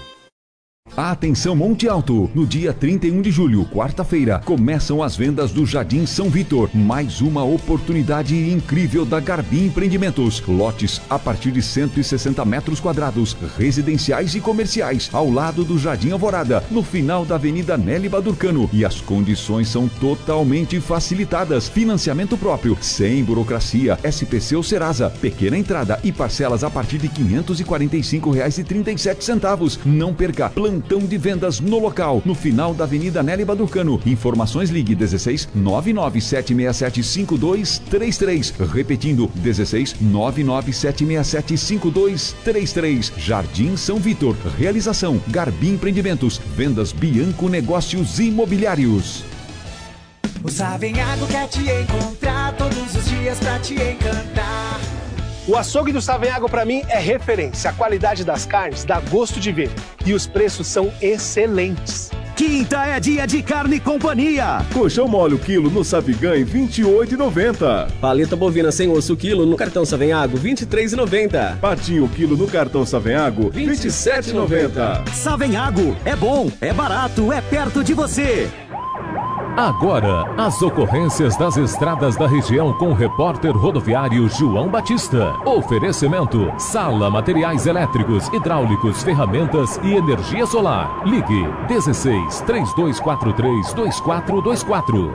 Atenção Monte Alto, no dia trinta e um de julho, quarta-feira, começam as vendas do Jardim São Vitor. Mais uma oportunidade incrível da Garbi Empreendimentos. Lotes a partir de cento e sessenta metros quadrados, residenciais e comerciais, ao lado do Jardim Alvorada, no final da Avenida Nelly Badurcano. E as condições são totalmente facilitadas. Financiamento próprio, sem burocracia, S P C ou Serasa, pequena entrada e parcelas a partir de quinhentos e quarenta e cinco reais e trinta e sete centavos. Não perca, plantão plantão de vendas no local, no final da Avenida Nelly Badurcano. Informações ligue dezesseis nove nove sete seis sete cinco dois três três. Repetindo, dezesseis nove nove sete seis sete cinco dois três três. Jardim São Vitor. Realização Garbi Empreendimentos. Vendas Bianco Negócios Imobiliários. O Savenhago quer te encontrar todos os dias pra te encantar. O açougue do Savenhago pra mim é referência. A qualidade das carnes dá gosto de ver. E os preços são excelentes. Quinta é dia de Carne e Companhia. Colchão mole o quilo no Savigan vinte e oito reais e noventa centavos. Paleta bovina sem osso quilo no cartão Savenhago vinte e três reais e noventa centavos. Patinho quilo no cartão Savenhago vinte e sete reais e noventa centavos. Savenhago é bom, é barato, é perto de você. Agora, as ocorrências das estradas da região com o repórter rodoviário João Batista. Oferecimento: Sala Materiais Elétricos, Hidráulicos, Ferramentas e Energia Solar. Ligue dezesseis, três dois quatro três, dois quatro dois quatro.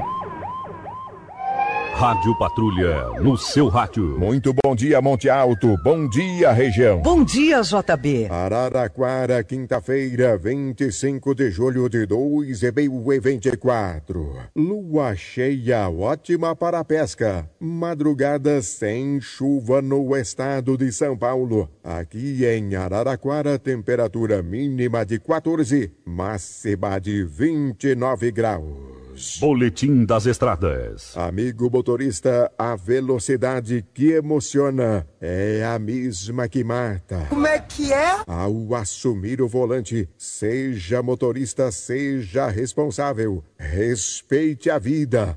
Rádio Patrulha, no seu rádio. Muito bom dia, Monte Alto. Bom dia, região. Bom dia, J B. Araraquara, quinta-feira, vinte e cinco de julho de dois mil e vinte e quatro. Lua cheia ótima para a pesca. Madrugada sem chuva no estado de São Paulo. Aqui em Araraquara, temperatura mínima de quatorze, máxima de vinte e nove graus. Boletim das Estradas. Amigo motorista, a velocidade que emociona é a mesma que mata. Como é que é? Ao assumir o volante, seja motorista, seja responsável. Respeite a vida.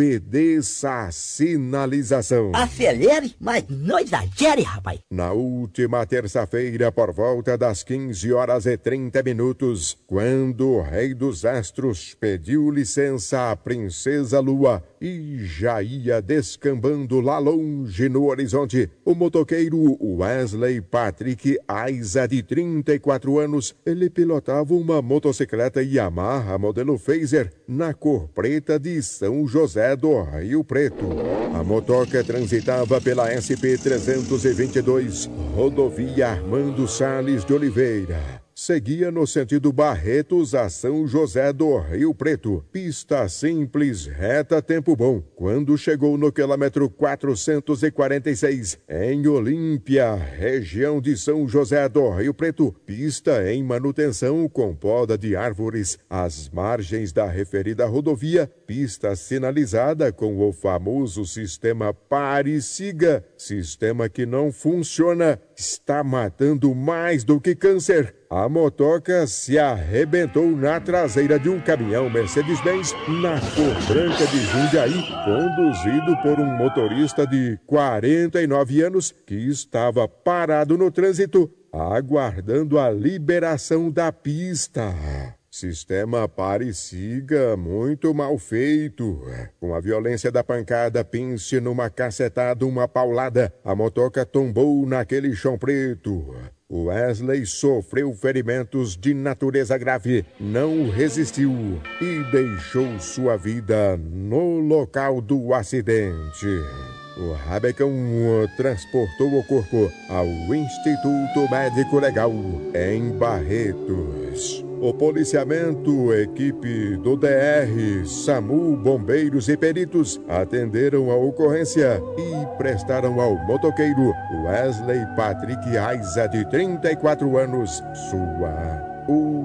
Obedeça a sinalização. Acelere, mas não exagere, rapaz. Na última terça-feira, por volta das quinze horas e trinta minutos, quando o Rei dos Astros pediu licença à Princesa Lua e já ia descambando lá longe no horizonte, o motoqueiro Wesley Patrick Aiza, de trinta e quatro anos, ele pilotava uma motocicleta Yamaha modelo Phaser na cor preta de São José do Rio Preto. A motoca transitava pela S P trezentos e vinte e dois, rodovia Armando Salles de Oliveira. Seguia no sentido Barretos a São José do Rio Preto. Pista simples, reta, tempo bom. Quando chegou no quilômetro quatrocentos e quarenta e seis, em Olímpia, região de São José do Rio Preto, pista em manutenção com poda de árvores às margens da referida rodovia, pista sinalizada com o famoso sistema Pare e Siga, sistema que não funciona, está matando mais do que câncer. A motoca se arrebentou na traseira de um caminhão Mercedes-Benz na cor branca de Jundiaí, conduzido por um motorista de quarenta e nove anos que estava parado no trânsito, aguardando a liberação da pista. Sistema Pare e Siga muito mal feito. Com a violência da pancada, pense numa cacetada, uma paulada. A motoca tombou naquele chão preto. Wesley sofreu ferimentos de natureza grave, não resistiu e deixou sua vida no local do acidente. O Rabecão transportou o corpo ao Instituto Médico Legal, em Barretos. O policiamento, equipe do D R, SAMU, bombeiros e peritos atenderam a ocorrência e prestaram ao motoqueiro Wesley Patrick Aiza, de trinta e quatro anos, sua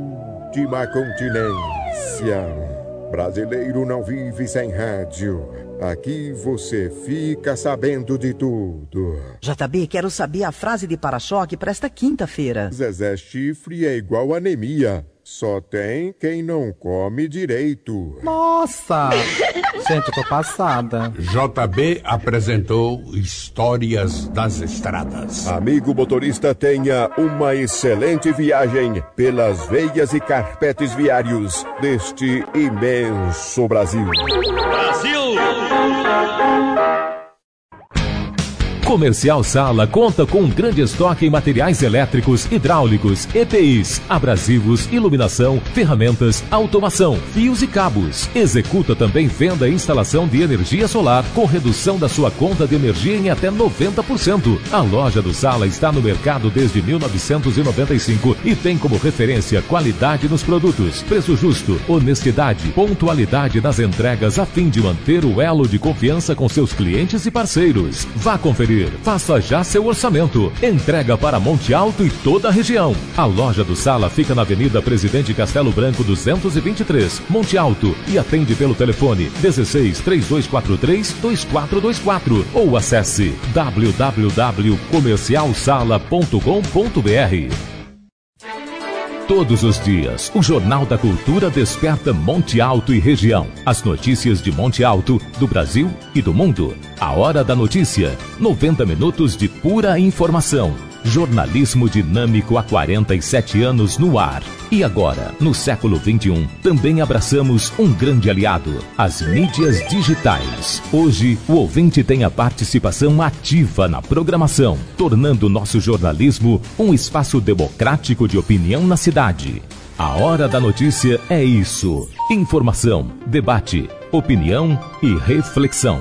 última continência. Brasileiro não vive sem rádio. Aqui você fica sabendo de tudo. J B, quero saber a frase de para-choque para esta quinta-feira. Zezé Chifre é igual anemia. Só tem quem não come direito. Nossa! Gente, eu tô passada. J B apresentou Histórias das Estradas. Amigo motorista, tenha uma excelente viagem pelas veias e carpetes viários deste imenso Brasil. Brasil! Comercial Sala conta com um grande estoque em materiais elétricos, hidráulicos, E P Is, abrasivos, iluminação, ferramentas, automação, fios e cabos. Executa também venda e instalação de energia solar com redução da sua conta de energia em até noventa por cento. A loja do Sala está no mercado desde mil novecentos e noventa e cinco e tem como referência qualidade nos produtos, preço justo, honestidade, pontualidade nas entregas a fim de manter o elo de confiança com seus clientes e parceiros. Vá conferir, faça já seu orçamento. Entrega para Monte Alto e toda a região. A loja do Sala fica na Avenida Presidente Castelo Branco duzentos e vinte e três, Monte Alto, e atende pelo telefone dezesseis, três dois quatro três, dois quatro dois quatro ou acesse w w w ponto comercial sala ponto com ponto b r. Todos os dias, o Jornal da Cultura desperta Monte Alto e região. As notícias de Monte Alto, do Brasil e do mundo. A Hora da Notícia. noventa minutos de pura informação. Jornalismo dinâmico há quarenta e sete anos no ar. E agora, no século vinte e um, também abraçamos um grande aliado, as mídias digitais. Hoje, o ouvinte tem a participação ativa na programação, tornando nosso jornalismo um espaço democrático de opinião na cidade. A Hora da Notícia é isso. Informação, debate, opinião e reflexão.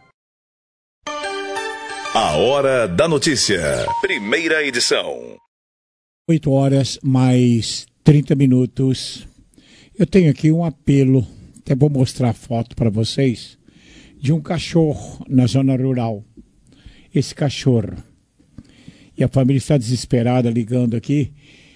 A Hora da Notícia, primeira edição. oito horas mais trinta minutos. Eu tenho aqui um apelo, até vou mostrar a foto para vocês, de um cachorro na zona rural. Esse cachorro. E a família está desesperada ligando aqui.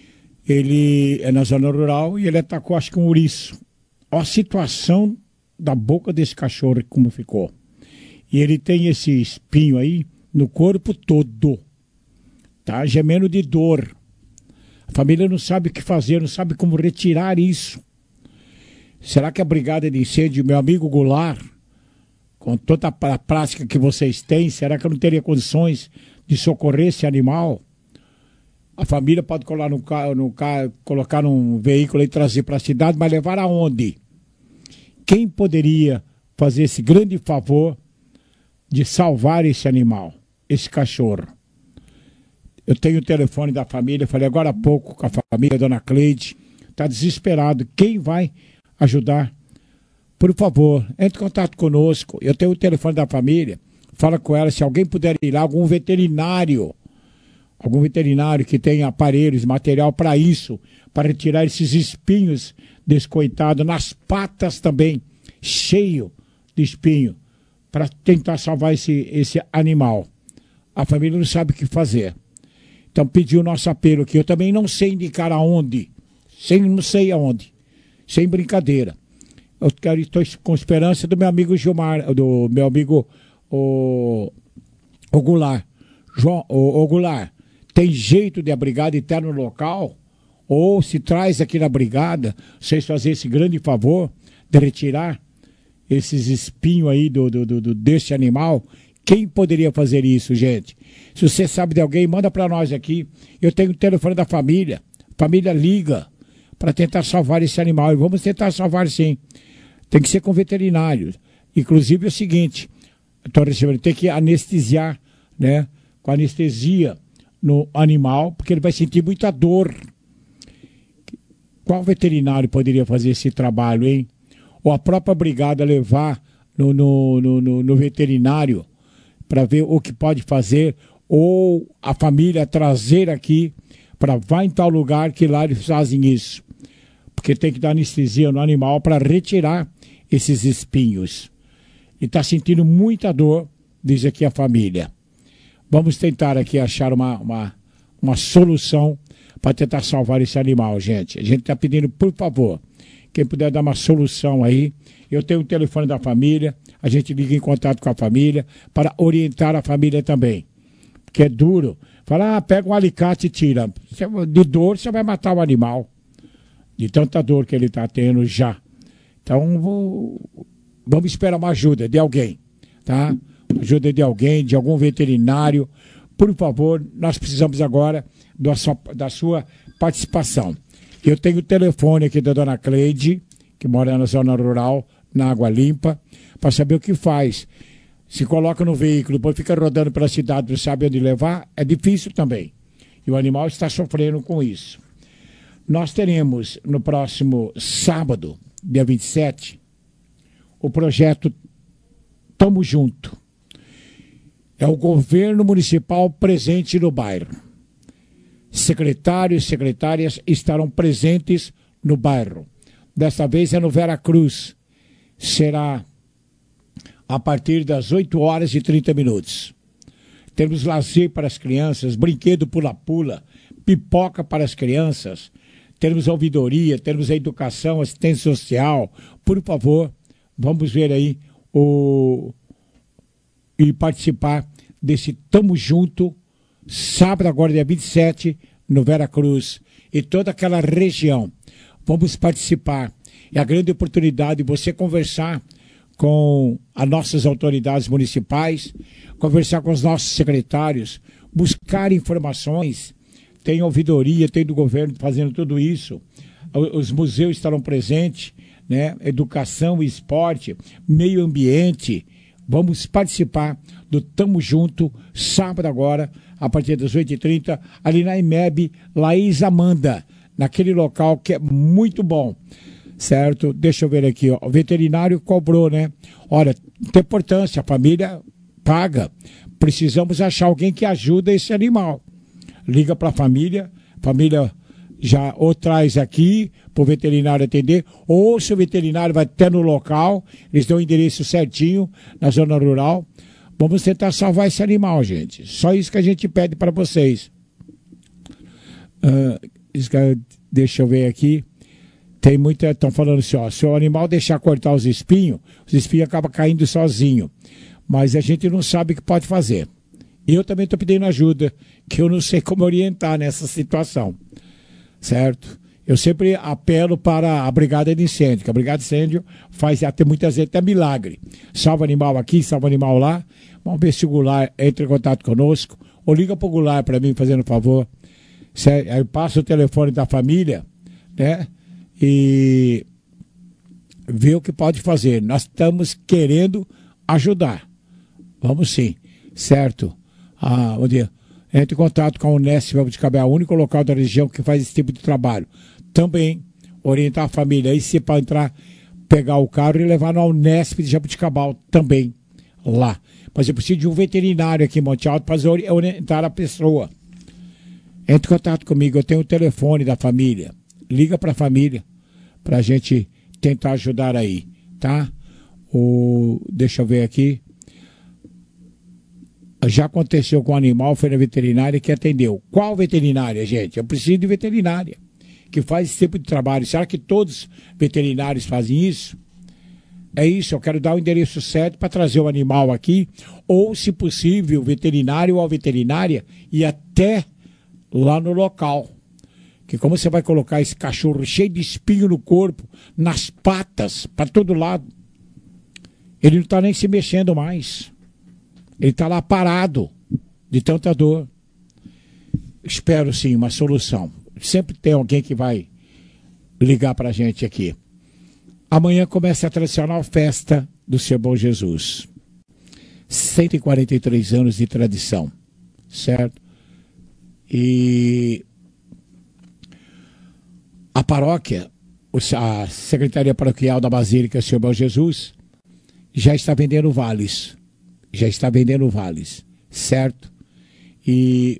Ele é na zona rural e ele atacou, acho que um ouriço. Olha a situação da boca desse cachorro, como ficou. E ele tem esse espinho aí no corpo todo, tá? Gemendo de dor. A família não sabe o que fazer, não sabe como retirar isso. Será que a brigada de incêndio, meu amigo Goulart, com toda a prática que vocês têm, será que eu não teria condições de socorrer esse animal? A família pode colar no carro, no carro, colocar num veículo e trazer para a cidade, mas levar aonde? Quem poderia fazer esse grande favor de salvar esse animal? Esse cachorro. Eu tenho o telefone da família, falei agora há pouco com a família, a dona Cleide, está desesperado. Quem vai ajudar? Por favor, entre em contato conosco. Eu tenho o telefone da família, fala com ela, se alguém puder ir lá, algum veterinário, algum veterinário que tenha aparelhos, material para isso, para retirar esses espinhos desse coitado, nas patas também, cheio de espinho, para tentar salvar esse, esse animal. A família não sabe o que fazer. Então pediu o nosso apelo aqui. Eu também não sei indicar aonde. Sem, não sei aonde. Sem brincadeira. Eu quero, estou com esperança do meu amigo Gilmar, do meu amigo o, o Goulart. João, o, o Goulart, tem jeito de a brigada estar no local? Ou se traz aqui na brigada, vocês fazerem esse grande favor de retirar esses espinhos aí do, do, do, desse animal? Quem poderia fazer isso, gente? Se você sabe de alguém, manda para nós aqui. Eu tenho o telefone da família. A família liga para tentar salvar esse animal. E vamos tentar salvar, sim. Tem que ser com veterinários. Inclusive é o seguinte, estou recebendo, tem que anestesiar, né? Com anestesia no animal, porque ele vai sentir muita dor. Qual veterinário poderia fazer esse trabalho, hein? Ou a própria brigada levar no, no, no, no, no veterinário para ver o que pode fazer, ou a família trazer aqui para vai em tal lugar que lá eles fazem isso. Porque tem que dar anestesia no animal para retirar esses espinhos. E está sentindo muita dor, diz aqui a família. Vamos tentar aqui achar uma, uma, uma solução para tentar salvar esse animal, gente. A gente está pedindo, por favor, quem puder dar uma solução aí. Eu tenho o telefone da família, a gente liga em contato com a família para orientar a família também. Porque é duro. Fala, ah, pega um alicate e tira. De dor, você vai matar o animal. De tanta dor que ele está tendo já. Então, vou... vamos esperar uma ajuda de alguém, tá? Ajuda de alguém, de algum veterinário. Por favor, nós precisamos agora da sua, da sua participação. Eu tenho o telefone aqui da dona Cleide, que mora na zona rural, na Água Limpa, para saber o que faz. Se coloca no veículo, depois fica rodando pela cidade, não sabe onde levar, é difícil também. E o animal está sofrendo com isso. Nós teremos no próximo sábado, dia vinte e sete, o projeto Tamo Junto. É o governo municipal presente no bairro. Secretários e secretárias estarão presentes no bairro. Desta vez é no Vera Cruz. Será a partir das oito horas e trinta minutos. Temos lazer para as crianças, brinquedo pula-pula, pipoca para as crianças. Temos a ouvidoria, temos a educação, assistência social. Por favor, vamos ver aí o... e participar desse Tamo Junto, sábado agora, dia vinte e sete, no Vera Cruz. E toda aquela região. Vamos participar. É a grande oportunidade de você conversar com as nossas autoridades municipais, conversar com os nossos secretários, buscar informações. Tem ouvidoria, tem do governo fazendo tudo isso. Os museus estarão presentes, né? Educação e esporte, meio ambiente. Vamos participar do Tamo Junto, sábado agora, a partir das oito e trinta, ali na I M E B, Laís Amanda, naquele local que é muito bom. Certo? Deixa eu ver aqui, ó. O veterinário cobrou, né? Olha, tem importância, a família paga. Precisamos achar alguém que ajuda esse animal. Liga para a família, a família já ou traz aqui para o veterinário atender, ou se o veterinário vai até no local, eles dão o endereço certinho na zona rural. Vamos tentar salvar esse animal, gente. Só isso que a gente pede para vocês. Uh, deixa eu ver aqui. Tem muita, estão falando assim, ó, se o animal deixar cortar os espinhos, os espinhos acabam caindo sozinho. Mas a gente não sabe o que pode fazer. E eu também estou pedindo ajuda, que eu não sei como orientar nessa situação. Certo? Eu sempre apelo para a Brigada de Incêndio, que a Brigada de Incêndio faz até muitas vezes até milagre. Salva animal aqui, salva animal lá. Vamos ver se o Goulart entra em contato conosco. Ou liga para o Goulart para mim, fazendo um favor. Aí passa o telefone da família, né? E ver o que pode fazer. Nós estamos querendo ajudar. Vamos sim, certo? Ah, bom dia. Entre em contato com a Unesp de Cabé, o único local da região que faz esse tipo de trabalho. Também orientar a família aí se para entrar, pegar o carro e levar na Unesp de Jabuticabal também lá. Mas eu preciso de um veterinário aqui em Monte Alto para orientar a pessoa. Entre em contato comigo, eu tenho o telefone da família. Liga para a família para a gente tentar ajudar aí, tá? O, deixa eu ver aqui. Já aconteceu com o animal, foi na veterinária que atendeu. Qual veterinária, gente? Eu preciso de veterinária que faz esse tipo de trabalho. Será que todos os veterinários fazem isso? É isso, eu quero dar o endereço certo para trazer o animal aqui, ou, se possível, o veterinário ou a veterinária ir até lá no local. Que como você vai colocar esse cachorro cheio de espinho no corpo, nas patas, para todo lado, ele não está nem se mexendo mais. Ele está lá parado, de tanta dor. Espero sim uma solução. Sempre tem alguém que vai ligar para a gente aqui. Amanhã começa a tradicional festa do Seu Bom Jesus. cento e quarenta e três anos de tradição, certo? E a paróquia, a Secretaria Paroquial da Basílica Seu Bom Jesus, já está vendendo vales. Já está vendendo vales, certo? E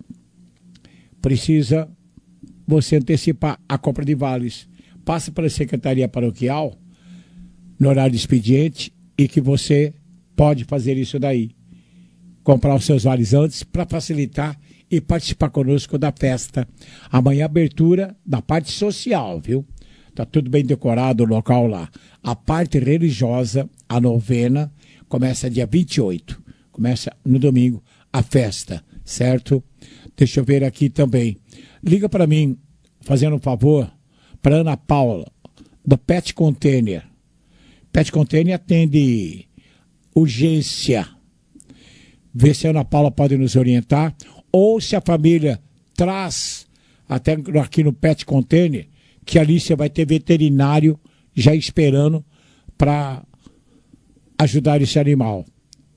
precisa você antecipar a compra de vales. Passa para a Secretaria Paroquial no horário de expediente e que você pode fazer isso daí. Comprar os seus vales antes para facilitar e participar conosco da festa. Amanhã abertura da parte social, viu? Tá tudo bem decorado o local lá. A parte religiosa, a novena, começa dia vinte e oito. Começa no domingo a festa, certo? Deixa eu ver aqui também. Liga para mim, fazendo um favor, para Ana Paula, do Pet Container. Pet Container atende urgência. Vê se a Ana Paula pode nos orientar. Ou se a família traz, até aqui no Pet Container, que ali você vai ter veterinário já esperando para ajudar esse animal.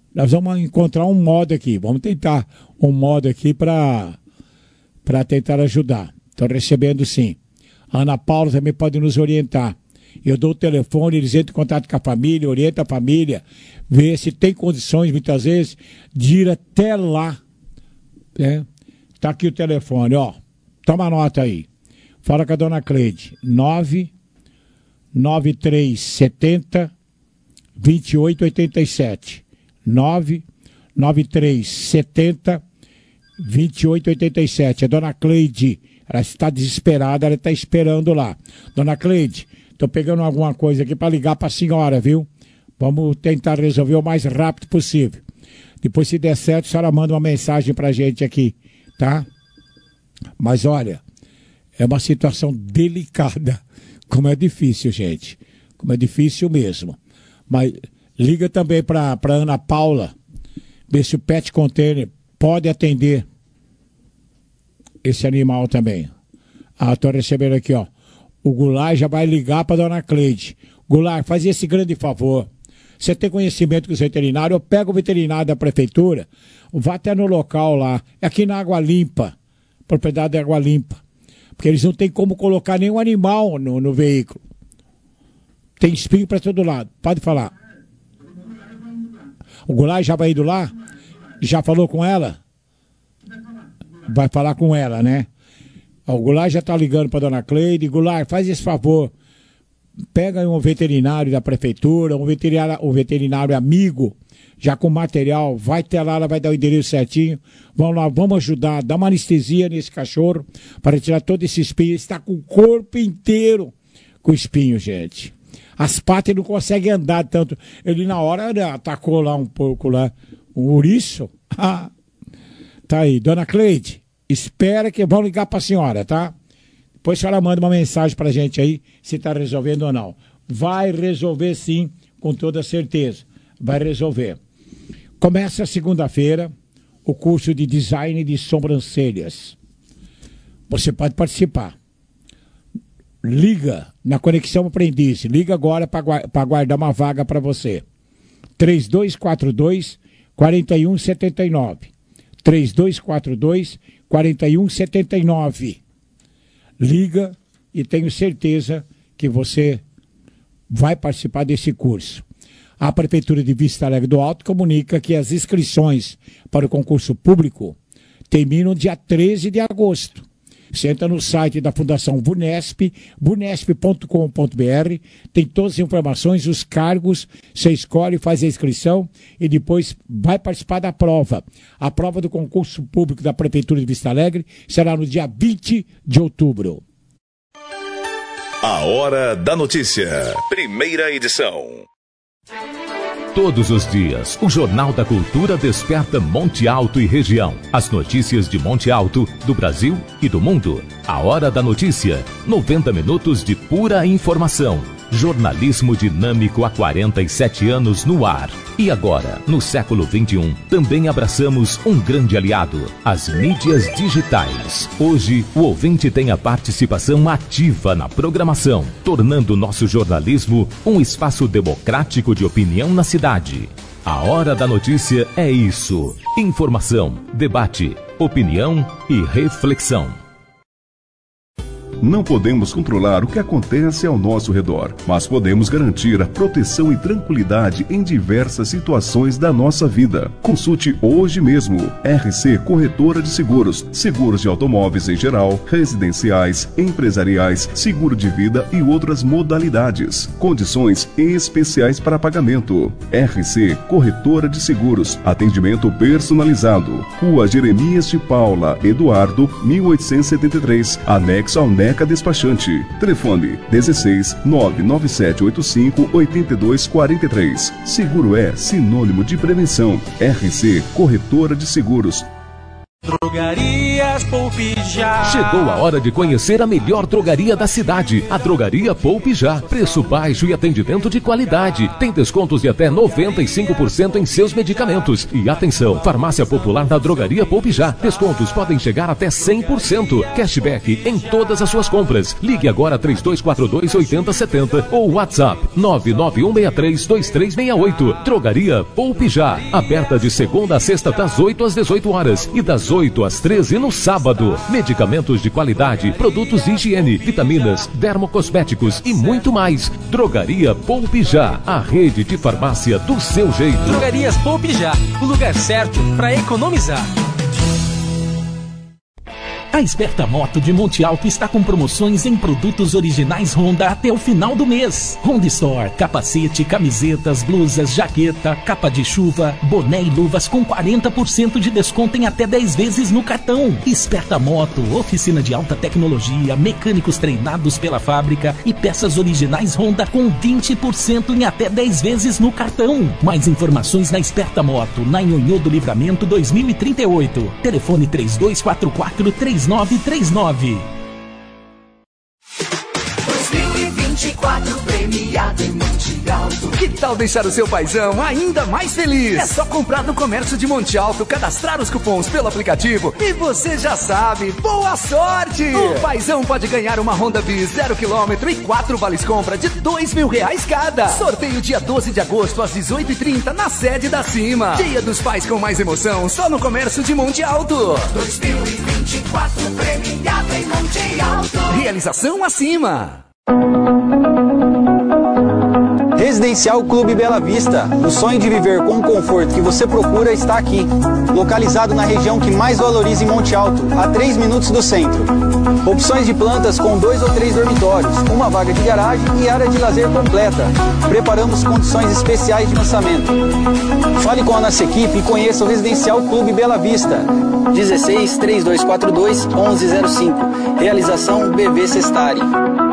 Nós vamos encontrar um modo aqui, vamos tentar um modo aqui para para tentar ajudar. Estou recebendo sim. A Ana Paula também pode nos orientar. Eu dou o telefone, eles entram em contato com a família, orientam a família, vê se tem condições, muitas vezes, de ir até lá. Né? Tá aqui o telefone, ó. Toma a nota aí. Fala com a dona Cleide. nove nove três sete zero, dois oito oito sete. nove nove três sete zero, dois oito oito sete. A dona Cleide, ela está desesperada, ela está esperando lá. Dona Cleide, estou pegando alguma coisa aqui para ligar para a senhora, viu? Vamos tentar resolver o mais rápido possível. Depois, se der certo, a senhora manda uma mensagem para a gente aqui, tá? Mas olha, é uma situação delicada. Como é difícil, gente. Como é difícil mesmo. Mas liga também para a Ana Paula, ver se o Pet Container pode atender esse animal também. Ah, estou recebendo aqui, ó. O Goulart já vai ligar para a dona Cleide. Goulart, faz esse grande favor. Você tem conhecimento com os veterinários? Eu pego o veterinário da prefeitura, vá até no local lá. É aqui na Água Limpa, propriedade da Água Limpa. Porque eles não tem como colocar nenhum animal no, no veículo. Tem espinho para todo lado. Pode falar. O Goulart já vai indo lá? Já falou com ela? Vai falar com ela, né? O Goulart já está ligando para a dona Cleide. Goulart, faz esse favor. Pega um veterinário da prefeitura, um veterinário, um veterinário amigo, já com material, vai até lá, ela vai dar o endereço certinho. Vamos lá, vamos ajudar, dá uma anestesia nesse cachorro para retirar todo esse espinho. Ele está com o corpo inteiro com espinho, gente. As patas ele não consegue andar tanto. Ele na hora né, atacou lá um pouco lá, um ouriço. Ah, tá aí, dona Cleide, espera que vão ligar para a senhora, tá? Depois a senhora manda uma mensagem pra gente aí, se está resolvendo ou não. Vai resolver sim, com toda certeza. Vai resolver. Começa segunda-feira o curso de design de sobrancelhas. Você pode participar. Liga na Conexão Aprendiz. Liga agora para guardar uma vaga para você. três dois quatro dois, quatro um sete nove. três dois quatro dois, quatro um sete nove. Liga e tenho certeza que você vai participar desse curso. A Prefeitura de Vista Alegre do Alto comunica que as inscrições para o concurso público terminam dia treze de agosto. Você entra no site da Fundação Bunesp, bunesp ponto com ponto br, tem todas as informações, os cargos, você escolhe, faz a inscrição e depois vai participar da prova. A prova do concurso público da Prefeitura de Vista Alegre será no dia vinte de outubro. A Hora da Notícia, primeira edição. Todos os dias, o Jornal da Cultura desperta Monte Alto e região. As notícias de Monte Alto, do Brasil e do mundo. A Hora da Notícia, noventa minutos de pura informação. Jornalismo dinâmico há quarenta e sete anos no ar. E agora, no século vinte e um, também abraçamos um grande aliado, as mídias digitais. Hoje, o ouvinte tem a participação ativa na programação, tornando nosso jornalismo um espaço democrático de opinião na cidade. A Hora da Notícia é isso: informação, debate, opinião e reflexão. Não podemos controlar o que acontece ao nosso redor, mas podemos garantir a proteção e tranquilidade em diversas situações da nossa vida. Consulte hoje mesmo. R C Corretora de Seguros. Seguros de automóveis em geral, residenciais, empresariais, seguro de vida e outras modalidades. Condições especiais para pagamento. R C Corretora de Seguros. Atendimento personalizado. Rua Jeremias de Paula, Eduardo, mil oitocentos e setenta e três. Anexo ao Neca Despachante. Telefone dezesseis, nove nove sete oito cinco, oito dois quatro três. Seguro é sinônimo de prevenção. R C Corretora de Seguros. Drogarias Poupe Já. Chegou a hora de conhecer a melhor drogaria da cidade, a Drogaria Poupe Já. Preço baixo e atendimento de qualidade. Tem descontos de até noventa e cinco por cento em seus medicamentos. E atenção, farmácia popular da Drogaria Poupe Já. Descontos podem chegar até cem por cento. Cashback em todas as suas compras. Ligue agora três dois quatro dois, oito zero sete zero ou WhatsApp nove nove um seis três, dois três seis oito. Drogaria Poupe Já. Aberta de segunda a sexta das oito às dezoito horas e das oito às treze no sábado. Medicamentos de qualidade, produtos de higiene, vitaminas, dermocosméticos e muito mais. Drogaria Poupe Já, a rede de farmácia do seu jeito. Drogarias Poupe Já, o lugar certo para economizar. A Esperta Moto de Monte Alto está com promoções em produtos originais Honda até o final do mês. Honda Store, capacete, camisetas, blusas, jaqueta, capa de chuva, boné e luvas com quarenta por cento de desconto em até dez vezes no cartão. Esperta Moto, oficina de alta tecnologia, mecânicos treinados pela fábrica e peças originais Honda com vinte por cento em até dez vezes no cartão. Mais informações na Esperta Moto, na Nhonhô do Livramento dois mil e trinta e oito. Telefone três dois quatro quatro, três nove três nove. dois mil e vinte e quatro premiado em Monte Alto. Que tal deixar o seu paizão ainda mais feliz? É só comprar no comércio de Monte Alto, cadastrar os cupons pelo aplicativo e você já sabe, boa sorte! O paizão pode ganhar uma Honda Bis zero quilômetro e quatro vales compra de dois mil reais cada. Sorteio dia doze de agosto às dezoito e trinta na sede da Cima. Dia dos Pais com mais emoção só no comércio de Monte Alto. dois mil e vinte e quatro premiado em Monte Alto. Realização Acima. Residencial Clube Bela Vista. O sonho de viver com o conforto que você procura está aqui. Localizado na região que mais valoriza em Monte Alto, a três minutos do centro. Opções de plantas com dois ou três dormitórios, uma vaga de garagem e área de lazer completa. Preparamos condições especiais de lançamento. Fale com a nossa equipe e conheça o Residencial Clube Bela Vista. dezesseis, três dois quatro dois, onze zero cinco. Realização B V Sestari.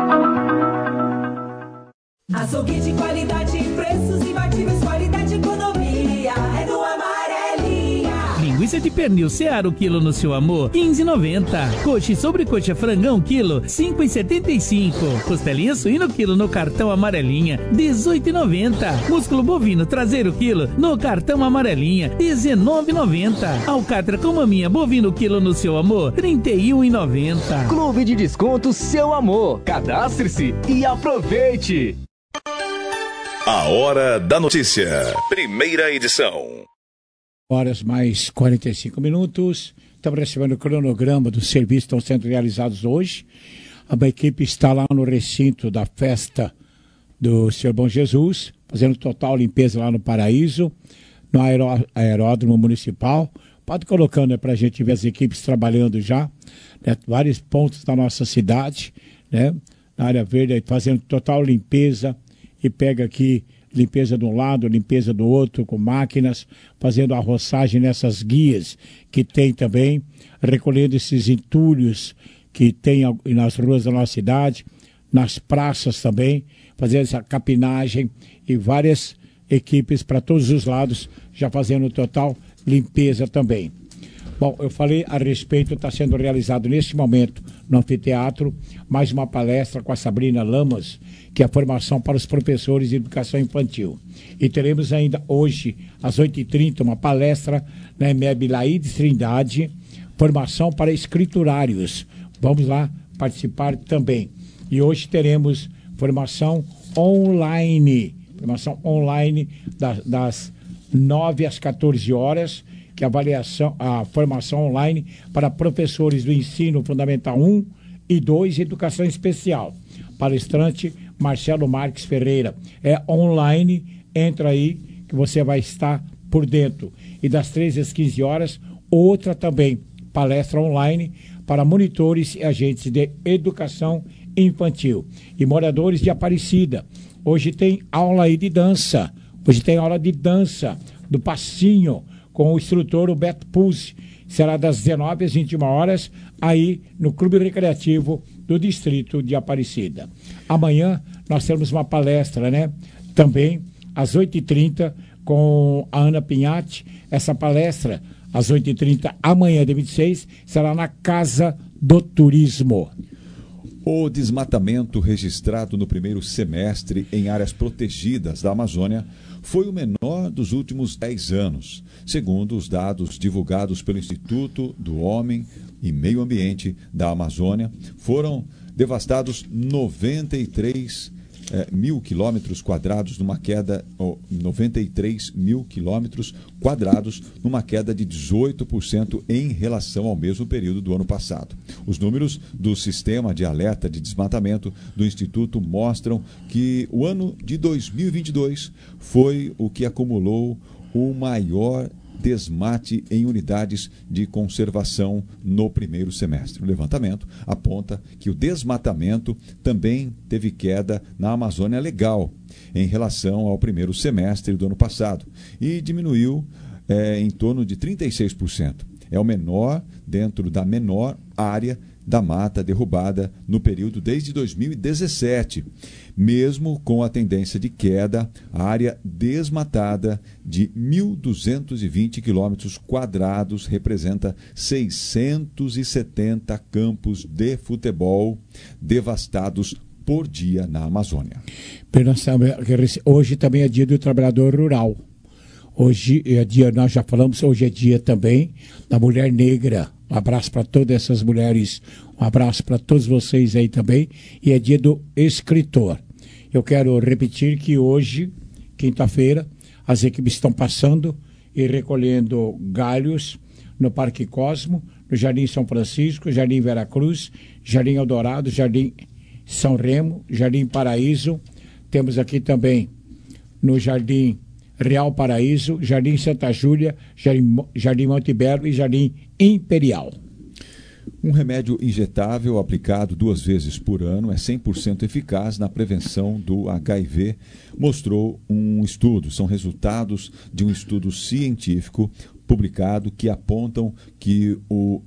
Açougue de qualidade, preços imbatíveis, qualidade e economia. É no Amarelinha. Linguiça de pernil Seara o quilo no seu amor, quinze reais e noventa centavos. Coxa e sobrecoxa frangão quilo, cinco reais e setenta e cinco centavos. Costelinha suíno quilo no cartão Amarelinha, dezoito reais e noventa centavos. Músculo bovino traseiro quilo no cartão Amarelinha, dezenove reais e noventa centavos. Alcatra com maminha bovino quilo no seu amor, trinta e um reais e noventa centavos. Clube de Desconto Seu Amor. Cadastre-se e aproveite. A Hora da Notícia, primeira edição. Horas mais quarenta e cinco minutos. Estamos recebendo o cronograma dos serviços que estão sendo realizados hoje. A equipe está lá no recinto da festa do Senhor Bom Jesus, fazendo total limpeza lá no Paraíso, no aeró, aeródromo municipal. Pode ir colocando, né, para a gente ver as equipes trabalhando já, né, vários pontos da nossa cidade, né, na área verde, fazendo total limpeza. E pega aqui limpeza de um lado, limpeza do outro, com máquinas, fazendo a roçagem nessas guias que tem também, recolhendo esses entulhos que tem nas ruas da nossa cidade, nas praças também, fazendo essa capinagem e várias equipes para todos os lados, já fazendo total limpeza também. Bom, eu falei a respeito, está sendo realizado neste momento no anfiteatro, mais uma palestra com a Sabrina Lamas, que é a formação para os professores de educação infantil. E teremos ainda hoje, às oito e trinta, uma palestra na E M E B Laídes Trindade, formação para escriturários. Vamos lá participar também. E hoje teremos formação online, formação online das, das nove às quatorze horas, que é a avaliação, a formação online para professores do ensino fundamental um e dois, educação especial. Palestrante Marcelo Marques Ferreira. É online, entra aí que você vai estar por dentro. E das treze às quinze horas, outra também, palestra online para monitores e agentes de educação infantil. E moradores de Aparecida. Hoje tem aula aí de dança. Hoje tem aula de dança do passinho, com o instrutor, o Beto Puzzi. Será das dezenove às vinte e uma horas, aí no Clube Recreativo do Distrito de Aparecida. Amanhã nós temos uma palestra, né? Também às oito e trinta, com a Ana Pinhatti. Essa palestra, às oito e trinta, amanhã, dia vinte e seis, será na Casa do turismo. O desmatamento registrado no primeiro semestre em áreas protegidas da Amazônia foi o menor dos últimos dez anos, segundo os dados divulgados pelo Instituto do Homem e Meio Ambiente da Amazônia. Foram devastados noventa e três eh, mil quilômetros quadrados, numa queda, oh, noventa e três mil quilômetros quadrados, numa queda de dezoito por cento em relação ao mesmo período do ano passado. Os números do Sistema de Alerta de Desmatamento do Instituto mostram que o ano de dois mil e vinte e dois foi o que acumulou o maior desmate em unidades de conservação no primeiro semestre. O levantamento aponta que o desmatamento também teve queda na Amazônia Legal em relação ao primeiro semestre do ano passado e diminuiu é, em torno de trinta e seis por cento. É o menor dentro da menor área da mata derrubada no período desde dois mil e dezessete. Mesmo com a tendência de queda, a área desmatada de mil duzentos e vinte quilômetros quadrados representa seiscentos e setenta campos de futebol devastados por dia na Amazônia. Hoje também é dia do trabalhador rural. Hoje é dia, nós já falamos, hoje é dia também da mulher negra. Um abraço para todas essas mulheres, um abraço para todos vocês aí também. E é dia do escritor. Eu quero repetir que hoje, quinta-feira, as equipes estão passando e recolhendo galhos no Parque Cosmo, no Jardim São Francisco, Jardim Veracruz, Jardim Eldorado, Jardim São Remo, Jardim Paraíso. Temos aqui também no Jardim Real Paraíso, Jardim Santa Júlia, Jardim, Jardim Monte Belo e Jardim Imperial. Um remédio injetável aplicado duas vezes por ano é cem por cento eficaz na prevenção do H I V, mostrou um estudo. São resultados de um estudo científico publicado que apontam que o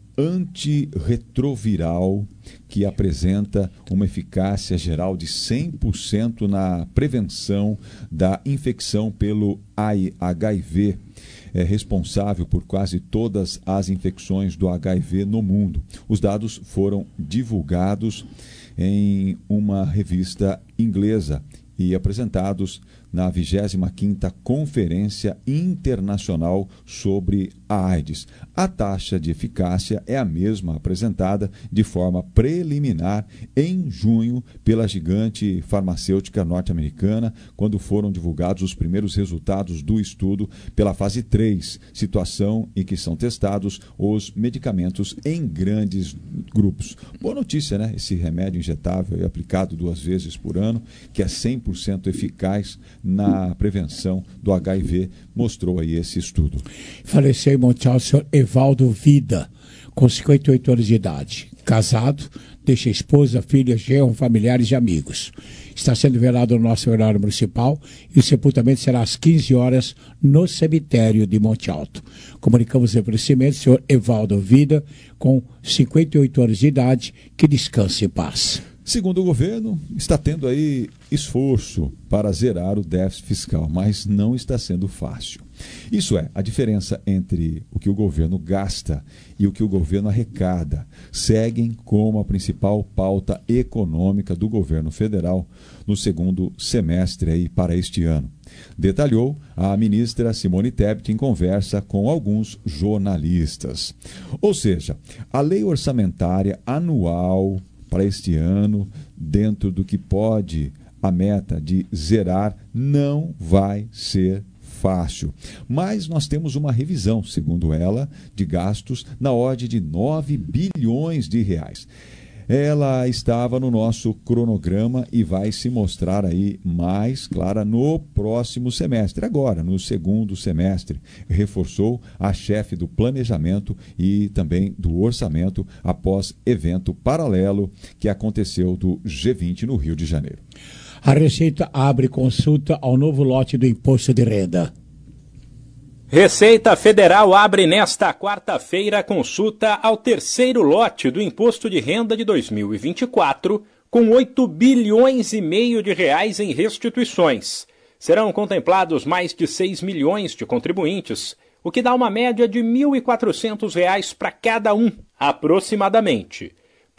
antirretroviral, que apresenta uma eficácia geral de cem por cento na prevenção da infecção pelo H I V, é responsável por quase todas as infecções do H I V no mundo. Os dados foram divulgados em uma revista inglesa e apresentados na vigésima quinta Conferência Internacional sobre a AIDS. A taxa de eficácia é a mesma apresentada de forma preliminar em junho pela gigante farmacêutica norte-americana, quando foram divulgados os primeiros resultados do estudo pela fase três, situação em que são testados os medicamentos em grandes grupos. Boa notícia, né? Esse remédio injetável é aplicado duas vezes por ano, que é cem por cento eficaz na prevenção do H I V, mostrou aí esse estudo. Faleceu em Montiel o senhor Evaldo Vida, com cinquenta e oito anos de idade. Casado, deixa esposa, filha, genro, familiares e amigos. Está sendo velado no nosso velório municipal e o sepultamento será às quinze horas no cemitério de Monte Alto. Comunicamos o falecimento do senhor Evaldo Vida, com cinquenta e oito anos de idade, que descanse em paz. Segundo o governo, está tendo aí esforço para zerar o déficit fiscal, mas não está sendo fácil. Isso é, a diferença entre o que o governo gasta e o que o governo arrecada seguem como a principal pauta econômica do governo federal no segundo semestre aí para este ano. Detalhou a ministra Simone Tebet em conversa com alguns jornalistas. Ou seja, a lei orçamentária anual para este ano, dentro do que pode a meta de zerar, não vai ser fácil. Mas nós temos uma revisão, segundo ela, de gastos na ordem de nove bilhões de reais. Ela estava no nosso cronograma e vai se mostrar aí mais clara no próximo semestre, agora, no segundo semestre. Reforçou a chefe do planejamento e também do orçamento após evento paralelo que aconteceu do G vinte no Rio de Janeiro. A Receita abre consulta ao novo lote do Imposto de Renda. Receita Federal abre nesta quarta-feira consulta ao terceiro lote do Imposto de Renda de dois mil e vinte e quatro, com oito bilhões e meio de reais em restituições. Serão contemplados mais de seis milhões de contribuintes, o que dá uma média de mil e quatrocentos reais para cada um, aproximadamente.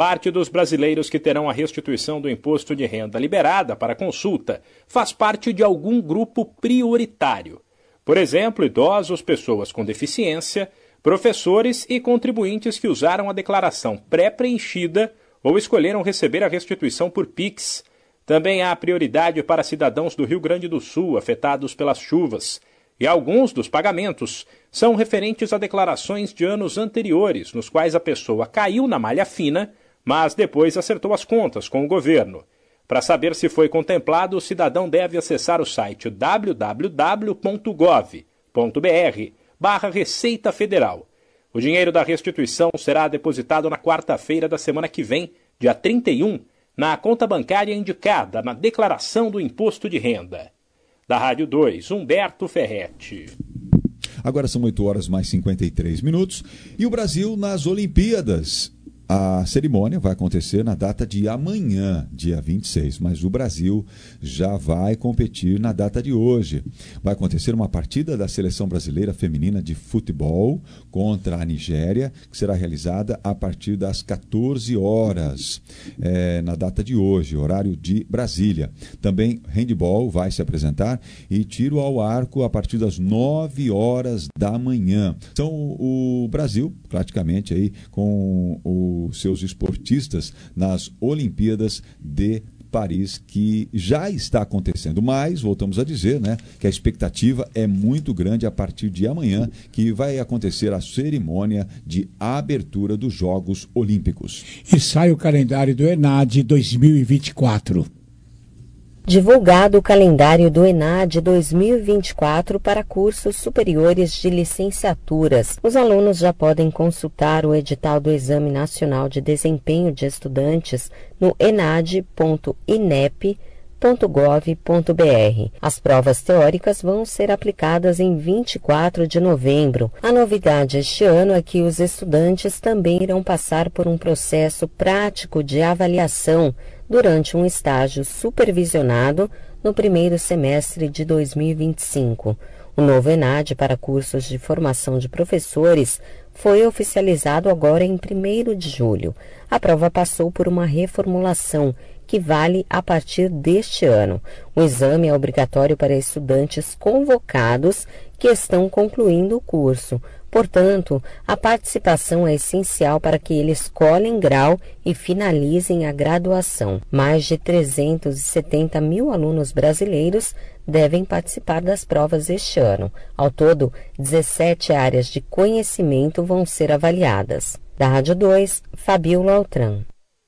Parte dos brasileiros que terão a restituição do imposto de renda liberada para consulta faz parte de algum grupo prioritário. Por exemplo, idosos, pessoas com deficiência, professores e contribuintes que usaram a declaração pré-preenchida ou escolheram receber a restituição por Pix. Também há prioridade para cidadãos do Rio Grande do Sul afetados pelas chuvas. E alguns dos pagamentos são referentes a declarações de anos anteriores, nos quais a pessoa caiu na malha fina, mas depois acertou as contas com o governo. Para saber se foi contemplado, o cidadão deve acessar o site w w w ponto gov ponto b r barra Receita Federal. O dinheiro da restituição será depositado na quarta-feira da semana que vem, dia trinta e um, na conta bancária indicada na declaração do imposto de renda. Da Rádio dois, Humberto Ferretti. Agora são oito horas mais cinquenta e três minutos e o Brasil nas Olimpíadas. A cerimônia vai acontecer na data de amanhã, dia vinte e seis, mas o Brasil já vai competir na data de hoje. Vai acontecer uma partida da Seleção Brasileira Feminina de Futebol contra a Nigéria, que será realizada a partir das quatorze horas, é, na data de hoje, horário de Brasília. Também handball vai se apresentar e tiro ao arco a partir das nove horas da manhã. Então, o Brasil, praticamente aí com o os seus esportistas nas Olimpíadas de Paris, que já está acontecendo, mas voltamos a dizer, né, que a expectativa é muito grande a partir de amanhã, que vai acontecer a cerimônia de abertura dos Jogos Olímpicos. E sai o calendário do ENAD dois mil e vinte e quatro. Divulgado o calendário do ENAD dois mil e vinte e quatro para cursos superiores de licenciaturas. Os alunos já podem consultar o edital do Exame Nacional de Desempenho de Estudantes no enad ponto inep ponto gov ponto b r. As provas teóricas vão ser aplicadas em vinte e quatro de novembro. A novidade este ano é que os estudantes também irão passar por um processo prático de avaliação durante um estágio supervisionado no primeiro semestre de dois mil e vinte e cinco. O novo ENAD para cursos de formação de professores foi oficializado agora em primeiro de julho. A prova passou por uma reformulação que vale a partir deste ano. O exame é obrigatório para estudantes convocados que estão concluindo o curso. Portanto, a participação é essencial para que eles colhem grau e finalizem a graduação. Mais de trezentos e setenta mil alunos brasileiros devem participar das provas este ano. Ao todo, dezessete áreas de conhecimento vão ser avaliadas. Da Rádio dois, Fabiola Altran.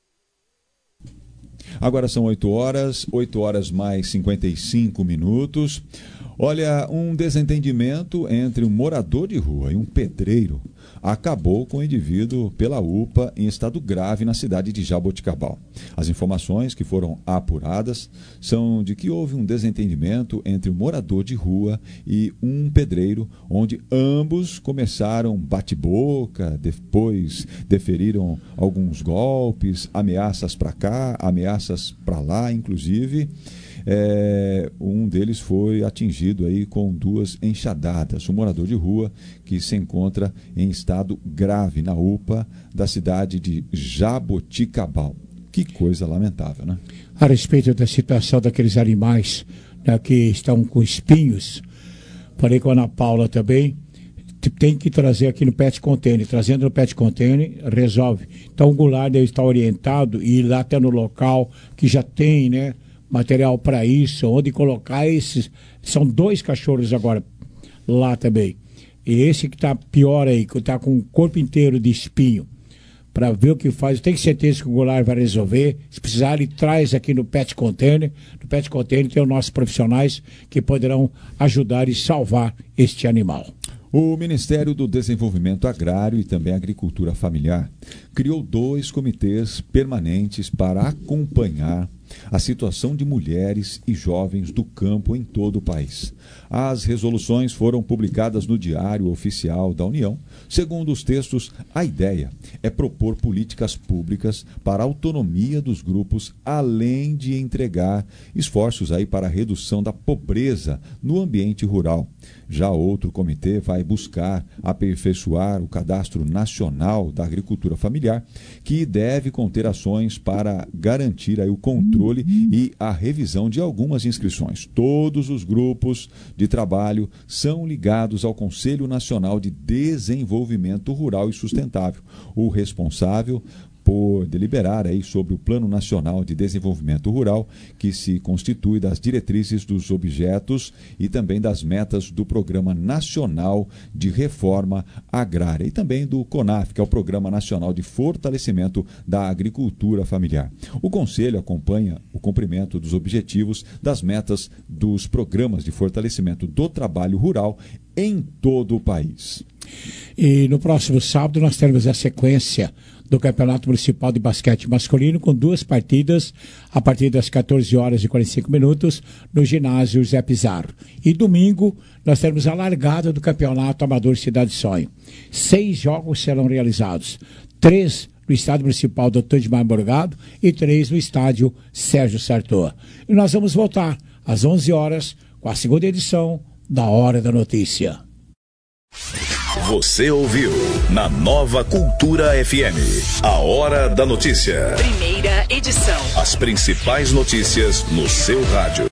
Agora são oito horas, oito horas mais cinquenta e cinco minutos. Olha, um desentendimento entre um morador de rua e um pedreiro acabou com o indivíduo pela U P A em estado grave na cidade de Jaboticabal. As informações que foram apuradas são de que houve um desentendimento entre um morador de rua e um pedreiro, onde ambos começaram bate-boca, depois deferiram alguns golpes, ameaças para cá, ameaças para lá, inclusive. É, um deles foi atingido aí com duas enxadadas. Um morador de rua que se encontra em estado grave na U P A da cidade de Jaboticabal. Que coisa lamentável, né? A respeito da situação daqueles animais, né, que estão com espinhos, falei com a Ana Paula também, tem que trazer aqui no pet container. Trazendo no pet container, resolve. Então o Goulart deve estar orientado e ir lá até no local que já tem, né, material para isso, onde colocar esses. São dois cachorros agora lá também. E esse que está pior aí, que está com o corpo inteiro de espinho, para ver o que faz. Tenho certeza que o Goulart vai resolver. Se precisar, ele traz aqui no Pet Container. No Pet Container tem os nossos profissionais que poderão ajudar e salvar este animal. O Ministério do Desenvolvimento Agrário e também Agricultura Familiar criou dois comitês permanentes para acompanhar a situação de mulheres e jovens do campo em todo o país. As resoluções foram publicadas no Diário Oficial da União. Segundo os textos, a ideia é propor políticas públicas para a autonomia dos grupos, além de entregar esforços aí para a redução da pobreza no ambiente rural. Já outro comitê vai buscar aperfeiçoar o Cadastro Nacional da Agricultura Familiar, que deve conter ações para garantir aí o controle e a revisão de algumas inscrições. Todos os grupos de trabalho são ligados ao Conselho Nacional de Desenvolvimento Rural e Sustentável. O responsável por deliberar aí sobre o Plano Nacional de Desenvolvimento Rural, que se constitui das diretrizes dos objetos e também das metas do Programa Nacional de Reforma Agrária e também do CONAF, que é o Programa Nacional de Fortalecimento da Agricultura Familiar. O Conselho acompanha o cumprimento dos objetivos das metas dos programas de fortalecimento do trabalho rural em todo o país. E no próximo sábado nós teremos a sequência do Campeonato Municipal de Basquete Masculino com duas partidas a partir das quatorze horas e quarenta e cinco minutos no ginásio Zé Pizarro. E domingo nós teremos a largada do Campeonato Amador Cidade Sonho. Seis jogos serão realizados. Três no Estádio Municipal doutor Edmar Morgado e três no Estádio Sérgio Sartor. E nós vamos voltar às onze horas com a segunda edição da Hora da Notícia. Você ouviu na Nova Cultura F M, a Hora da Notícia. Primeira edição. As principais notícias no seu rádio.